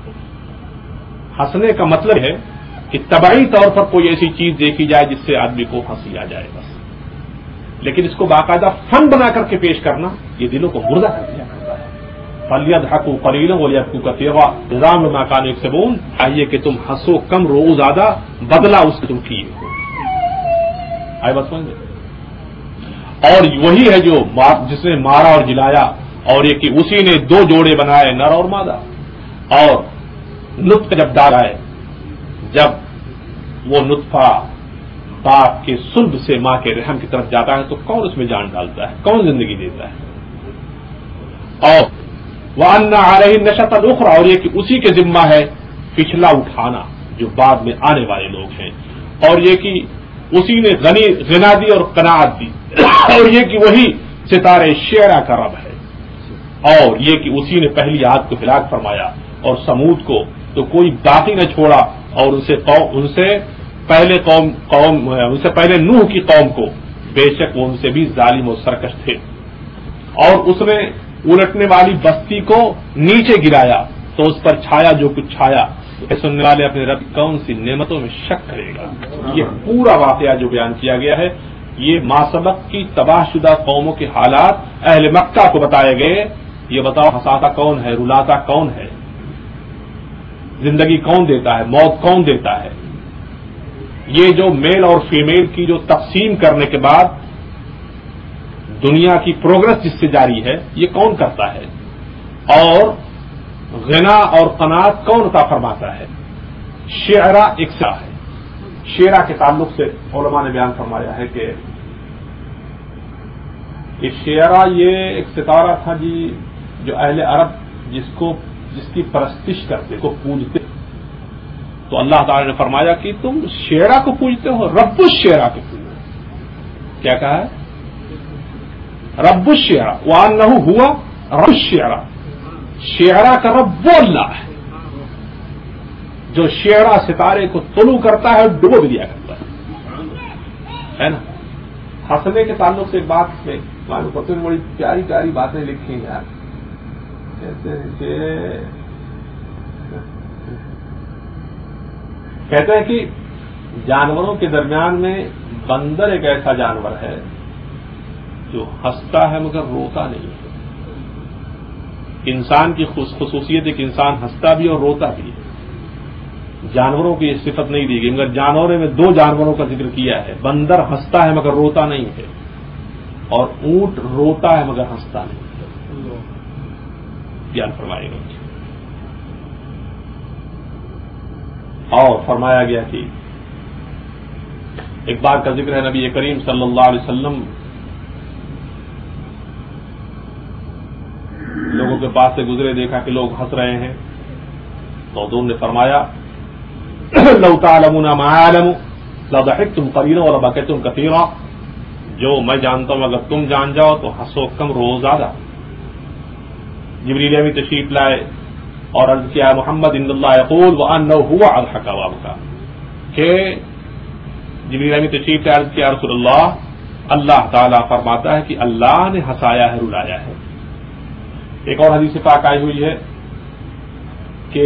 ہنسنے کا مطلب ہے کہ طبعی طور پر کوئی ایسی چیز دیکھی جائے جس سے آدمی کو ہنسی آ جائے بس، لیکن اس کو باقاعدہ فن بنا کر کے پیش کرنا یہ دلوں کو مردہ کر دیا کرتا ہے۔ فَلْيَضْحَكُوا قَلِيلًا وَلْيَبْكُوا كَثِيرًا جَزَاءً بِمَا كَانُوا يَكْسِبُونَ، آئیے کہ تم ہنسو کم رو زیادہ، بدلہ اس کے تم کیے ہو۔ آئے بات سمجھ گئے؟ اور وہی ہے جو جس نے مارا اور جلایا، اور یہ کہ اسی نے دو جوڑے بنائے، نر اور مادہ، اور نطفہ جب ڈالا ہے، جب وہ نطفہ باپ کے صلب سے ماں کے رحم کی طرف جاتا ہے تو کون اس میں جان ڈالتا ہے، کون زندگی دیتا ہے؟ اور وَأَنَّ عَلَيْهِ النَّشَأَةَ الْأُخْرَى، اور یہ کہ اسی کے ذمہ ہے پچھلا اٹھانا جو بعد میں آنے والے لوگ ہیں، اور یہ کہ اسی نے غنی غنا دی اور قناعت دی، اور یہ کہ وہی ستارے شعرا کا رب ہے، اور یہ کہ اسی نے پہلی عاد کو ہلاک فرمایا اور سمود کو تو کوئی باقی نہ چھوڑا، اور ان سے قوم ان سے پہلے قوم قوم ان سے پہلے نوح کی قوم کو بے شک وہ ان سے بھی ظالم و سرکش تھے، اور اس نے الٹنے والی بستی کو نیچے گرایا تو اس پر چھایا جو کچھ چھایا، سننے والے اپنے رب کون سی نعمتوں میں شک کرے گا۔ یہ پورا واقعہ جو بیان کیا گیا ہے یہ ما سبق کی تباہ شدہ قوموں کے حالات اہل مکہ کو بتائے گئے۔ یہ بتاؤ ہنساتا کون ہے، رلاتا کون ہے، زندگی کون دیتا ہے، موت کون دیتا ہے؟ یہ جو میل اور فیمیل کی جو تقسیم کرنے کے بعد دنیا کی پروگرس جس سے جاری ہے یہ کون کرتا ہے؟ اور غنا اور قناعت کون عطا فرماتا ہے؟ شعرا ایک سا ہے۔ شعرا کے تعلق سے علماء نے بیان فرمایا ہے کہ شعرا یہ ایک ستارہ تھا جی جو اہل عرب جس کو جس کی پرستش کرتے کو پوجتے، تو اللہ تعالی نے فرمایا کہ تم شعرا کو پوجتے ہو، رب الشعرا کو پوجتے ہو۔ کیا کہا ہے؟ رب الشعرا، وانہ ہوا رب الشعرا، شعرا کا رب وہ اللہ ہے جو شعرا ستارے کو طلوع کرتا ہے اور ڈبو دیا کرتا ہے نا۔ ہنسنے کے تعلق سے ایک بات میں معلوم پتہ بڑی پیاری پیاری باتیں لکھی ہیں یار، کہتے ہیں کہ کہتے ہیں کہ جانوروں کے درمیان میں بندر ایک ایسا جانور ہے جو ہنستا ہے مگر روتا نہیں ہے۔ انسان کی خصوصیت ہے کہ انسان ہنستا بھی اور روتا بھی ہے، جانوروں کی یہ صفت نہیں دی گئی، مگر جانوروں میں دو جانوروں کا ذکر کیا ہے، بندر ہنستا ہے مگر روتا نہیں ہے، اور اونٹ روتا ہے مگر ہنستا نہیں ہے۔ بیان فرمائے گا اور فرمایا گیا کہ ایک بار کا ذکر ہے نبی کریم صلی اللہ علیہ وسلم لوگوں کے پاس سے گزرے، دیکھا کہ لوگ ہنس رہے ہیں تو حضور نے فرمایا لو تعلمون ما اعلم لضحكتم قليلا ولبكيتم كثيرا، جو میں جانتا ہوں اگر تم جان جاؤ تو ہنسو کم رو زیادہ۔ جبریل امین تشریف لائے اور عرض کیا محمد ان اللہ یقول وانہ هو اضحك وابكى، کہ جبریل امین تشریف لائے عرض کیا رسول اللہ، اللہ تعالیٰ فرماتا ہے کہ اللہ نے ہنسایا ہے رلایا ہے۔ ایک اور حدیث پاک آئی ہوئی ہے کہ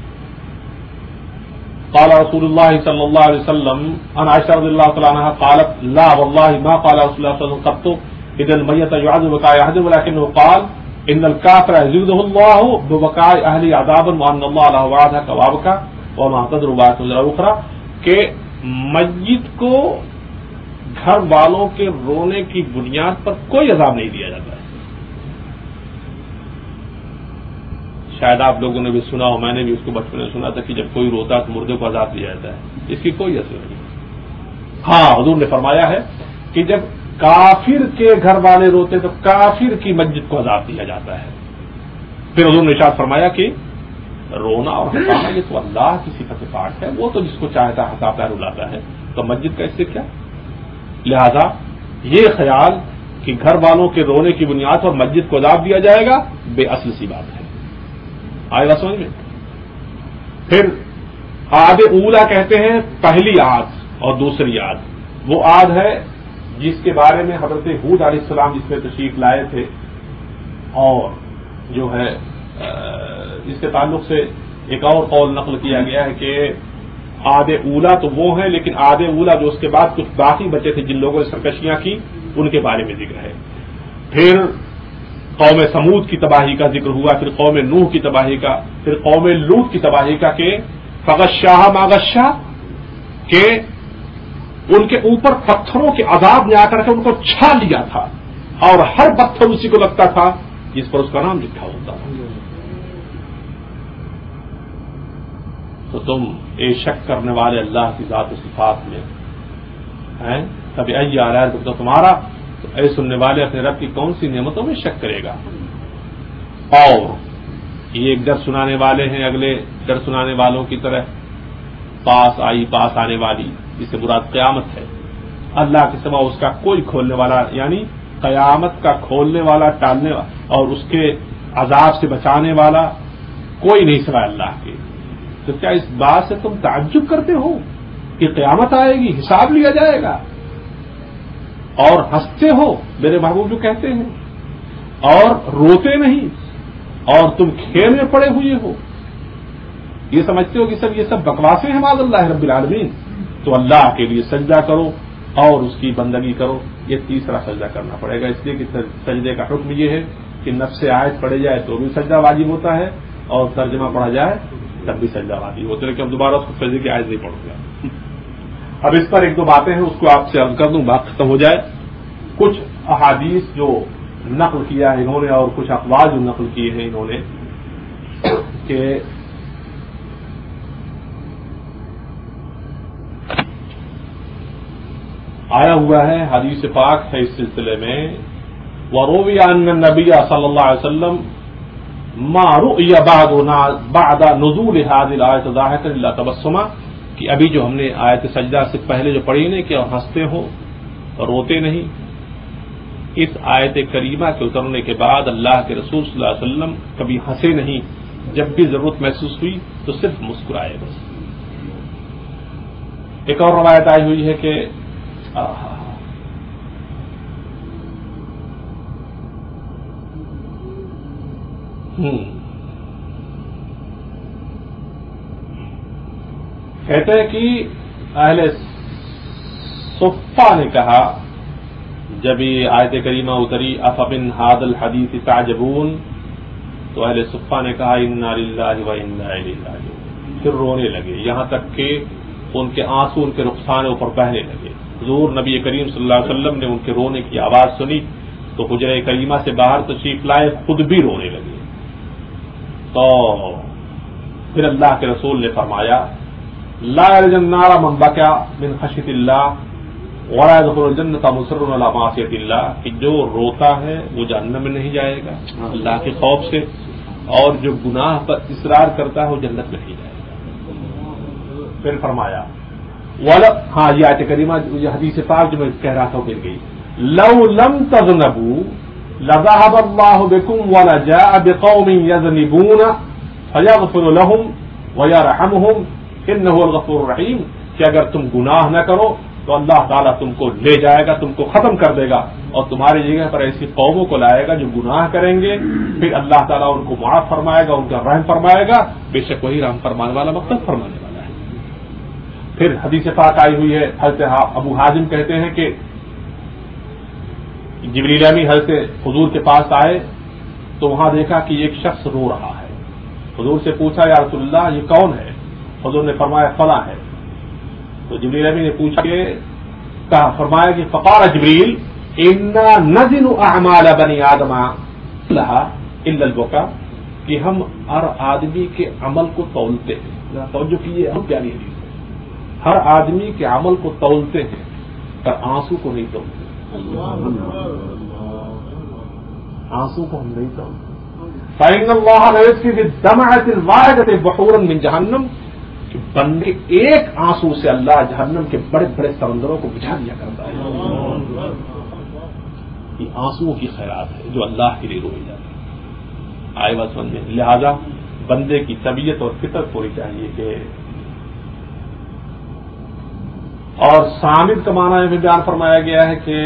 قال رسول اللہ صلی اللہ علیہ وسلم عن عائشہ رضی اللہ تعالی عنہا قالت لا والله ما قال رسول الله صلی اللہ علیہ وسلم قط اذا المیت يعذب بكاء احدهم ولكنه قال ان الكافر يزيده الله ببكاء اهله عذابا وان الله له وعده كوابك وما تدر بعد الاخرى، کہ میت کو گھر والوں کے رونے کی بنیاد پر کوئی عذاب نہیں دیا جاتا ہے۔ شاید آپ لوگوں نے بھی سنا ہو، میں نے بھی اس کو بچپن میں سنا تھا کہ جب کوئی روتا تو مردے کو عذاب دیا جاتا ہے، اس کی کوئی اثر نہیں۔ ہاں حضور نے فرمایا ہے کہ جب کافر کے گھر والے روتے تو کافر کی مسجد کو عذاب دیا جاتا ہے۔ پھر حضور نے ارشاد فرمایا کہ رونا اور ہنسانا یہ تو اللہ کی صفت پاک ہے، وہ تو جس کو چاہتا ہے ہنساتا ہے رلاتا ہے، تو مسجد کا اس سے کیا؟ لہذا یہ خیال کہ گھر والوں کے رونے کی بنیاد پر مسجد کو عذاب دیا جائے گا بے اصل سی بات ہے۔ آئے گا سمجھ میں؟ پھر آد اولا کہتے ہیں پہلی آد اور دوسری آد، وہ آد ہے جس کے بارے میں حضرت ہود علیہ السلام جس میں تشریف لائے تھے، اور جو ہے اس کے تعلق سے ایک اور قول نقل کیا گیا ہے کہ عاد اولا تو وہ ہیں، لیکن عاد اولا جو اس کے بعد کچھ باقی بچے تھے جن لوگوں نے سرکشیاں کی، ان کے بارے میں ذکر ہے۔ پھر قوم سمود کی تباہی کا ذکر ہوا، پھر قوم نوح کی تباہی کا، پھر قوم لوط کی تباہی کا کہ فغشاها ما غشا، کہ ان کے اوپر پتھروں کے عذاب نے آ کر کے ان کو چھا لیا تھا، اور ہر پتھر اسی کو لگتا تھا جس پر اس کا نام لکھا ہوتا تھا۔ تو تم اے شک کرنے والے اللہ کی ذات و صفات میں ہیں، کبھی ائی آ رہا ہے تو تمہارا، تو اے سننے والے اپنے رب کی کون سی نعمتوں میں شک کرے گا؟ اور یہ ایک ڈر سنانے والے ہیں اگلے ڈر سنانے والوں کی طرح، پاس آئی پاس آنے والی، جس سے مراد قیامت ہے۔ اللہ کے سوا اس کا کوئی کھولنے والا، یعنی قیامت کا کھولنے والا، ٹالنے والا اور اس کے عذاب سے بچانے والا کوئی نہیں سوائے اللہ کے۔ تو کیا اس بات سے تم تعجب کرتے ہو کہ قیامت آئے گی، حساب لیا جائے گا، اور ہنستے ہو میرے محبوب جو کہتے ہیں، اور روتے نہیں، اور تم کھیل میں پڑے ہوئے ہو؟ یہ سمجھتے ہو کہ سب یہ سب بکواسیں ہیں معاذ اللہ رب العالمین؟ تو اللہ کے لیے سجدہ کرو اور اس کی بندگی کرو۔ یہ تیسرا سجدہ کرنا پڑے گا، اس لیے کہ سجدے کا حکم یہ ہے کہ نفس آیت پڑھے جائے تو بھی سجدہ واجب ہوتا ہے، اور ترجمہ پڑھا جائے تب بھی سجدہ واجب ہوتا ہے، لیکن اب دوبارہ اس کو سجدے کی آیت نہیں پڑھوں گا۔ اب اس پر ایک دو باتیں ہیں، اس کو آپ سے عرض کر دوں، بات ختم ہو جائے۔ کچھ احادیث جو نقل کیا ہے انہوں نے، اور کچھ اقوال جو نقل کیے ہیں انہوں نے، کہ آیا ہوا ہے حدیث پاک ہے اس سلسلے میں، وروی ان النبی صلی اللہ علیہ وسلم ما رؤی بعد نزول هذه الآیت ضاحکا الا تبسما، کہ ابھی جو ہم نے آیت سجدہ سے پہلے جو پڑھی نے کہ ہنستے ہو اور روتے نہیں، اس آیت کریمہ کے اترنے کے بعد اللہ کے رسول صلی اللہ علیہ وسلم کبھی ہنسے نہیں، جب بھی ضرورت محسوس ہوئی تو صرف مسکرائے بس۔ ایک اور روایت آئی ہوئی ہے کہ ہم کہتے ہیں کہ اہل صفہ نے کہا جب یہ آیت کریمہ اتری افمن ھذا الحدیث تعجبون، تو اہل صفہ نے کہا انا للہ و انا الیہ راجعون، پھر رونے لگے، یہاں تک کہ ان کے آنسو ان کے رخسانے پر بہنے لگے۔ حضور نبی کریم صلی اللہ علیہ وسلم نے ان کے رونے کی آواز سنی تو حجرہ کریمہ سے باہر تشریف لائے، خود بھی رونے لگے۔ تو پھر اللہ کے رسول نے فرمایا لا یلج النار من بکا من خشیۃ اللہ ولا يدخل الجنۃ مصر علی معصیۃ اللہ، کہ جو روتا ہے وہ جہنم میں نہیں جائے گا اللہ کے خوف سے، اور جو گناہ پر اصرار کرتا ہے وہ جنت میں نہیں جائے گا۔ پھر فرمایا ہاں یہ آیت کریمہ یہ حدیث پاک جو میں کہہ رہا تھا گر گئی، لو لم تذنبوا لذهب الله بكم ولجاء بقوم يذنبون فيغفر لهم ويرحمهم انه هو الغفور الرحيم، کہ اگر تم گناہ نہ کرو تو اللہ تعالیٰ تم کو لے جائے گا، تم کو ختم کر دے گا، اور تمہاری جگہ پر ایسی قوموں کو لائے گا جو گناہ کریں گے، پھر اللہ تعالیٰ ان کو معاف فرمائے گا، ان کا رحم فرمائے گا، بے شک وہی رحم فرمانے والا مغفرت فرمانے والا ہے۔ پھر حدیث پاک آئی ہوئی ہے، حضرت ابو حازم کہتے ہیں کہ جبریل امین حضرت حضور کے پاس آئے تو وہاں دیکھا کہ ایک شخص رو رہا ہے۔ حضور سے پوچھا یا رسول اللہ یہ کون ہے؟ حضور نے فرمایا فلاں ہے۔ تو جبریل امین نے پوچھ کے کہا، فرمایا کہ فقال جبریل انا نزن اعمال بنی آدم لها الا البكاء، کہ ہم ہر آدمی کے عمل کو تولتے ہیں۔ توجہ کیجیے، ہم پیاری حدیث ہے، ہر آدمی کے عمل کو تولتے ہیں پر آنسو کو نہیں تولتے، آنسو کو ہم نہیں تولتے۔ فإن الله لا يكفي بالدمعة الواحدة بحورا من جہنم، کہ بندے ایک آنسو سے اللہ جہنم کے بڑے بڑے سمندروں کو بجھا دیا کرتا ہے۔ یہ آنسوؤں کی خیرات ہے جو اللہ کے لیے روئی جاتی ہے۔ آئے بات سمجھ میں، لہذا بندے کی طبیعت اور فطرت ہوئی چاہیے کہ اور سامد کا معنی میں بیان فرمایا گیا ہے کہ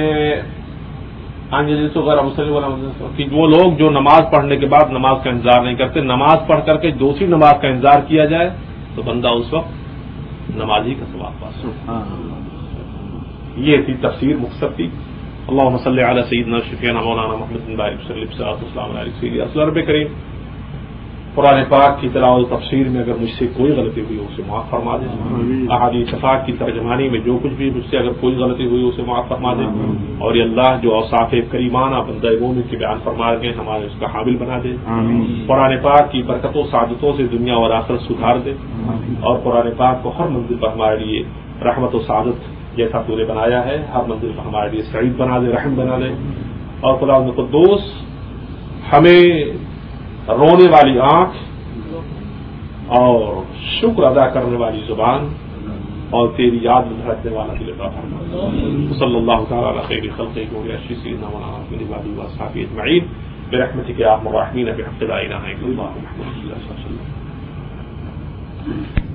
کہ وہ لوگ جو نماز پڑھنے کے بعد نماز کا انتظار نہیں کرتے، نماز پڑھ کر کے دوسری نماز کا انتظار کیا جائے تو بندہ اس وقت نمازی کا ثواب پا سکتا ہے۔ یہ تھی تفسیر مختصر تھی۔ اللہم صلی علی سیدنا شفیعنا مولانا محمد بن بارک وسلم صلاۃ والسلام علی سیدنا اصغر رب کریم۔ قرآن پاک کی تلاوت و تفسیر میں اگر مجھ سے کوئی غلطی ہوئی اسے معاف فرما دیں، احادیث پاک کی ترجمانی میں جو کچھ بھی مجھ سے اگر کوئی غلطی ہوئی اسے معاف فرما دیں، اور یہ اللہ جو اوصاف کریمانہ بندہ مومن کے بیان فرما گئے ہمارے اس کا حامل بنا دے، قرآن پاک کی برکتوں سعادتوں سے دنیا اور آخرت سدھار دے، اور قرآن پاک کو ہر منزل پر ہمارے لیے رحمت و سعادت جیسا تو نے بنایا ہے ہر منزل پر ہمارے لیے سعید بنا دے، رحم بنا دے، اور خدا قدوس ہمیں رونے والی آنکھ اور شکر ادا کرنے والی زبان اور تیری یاد میں دھڑکنے والا دل عطا فرما۔ صلی اللہ تعالی علی خیر خلقہ اشرف سیدنا مولانا محمد و اصحابہ اجمعین برحمتک یا ارحم الراحمین بحق لا الہ الا اللہ محمد رسول اللہ صلی اللہ علیہ وسلم۔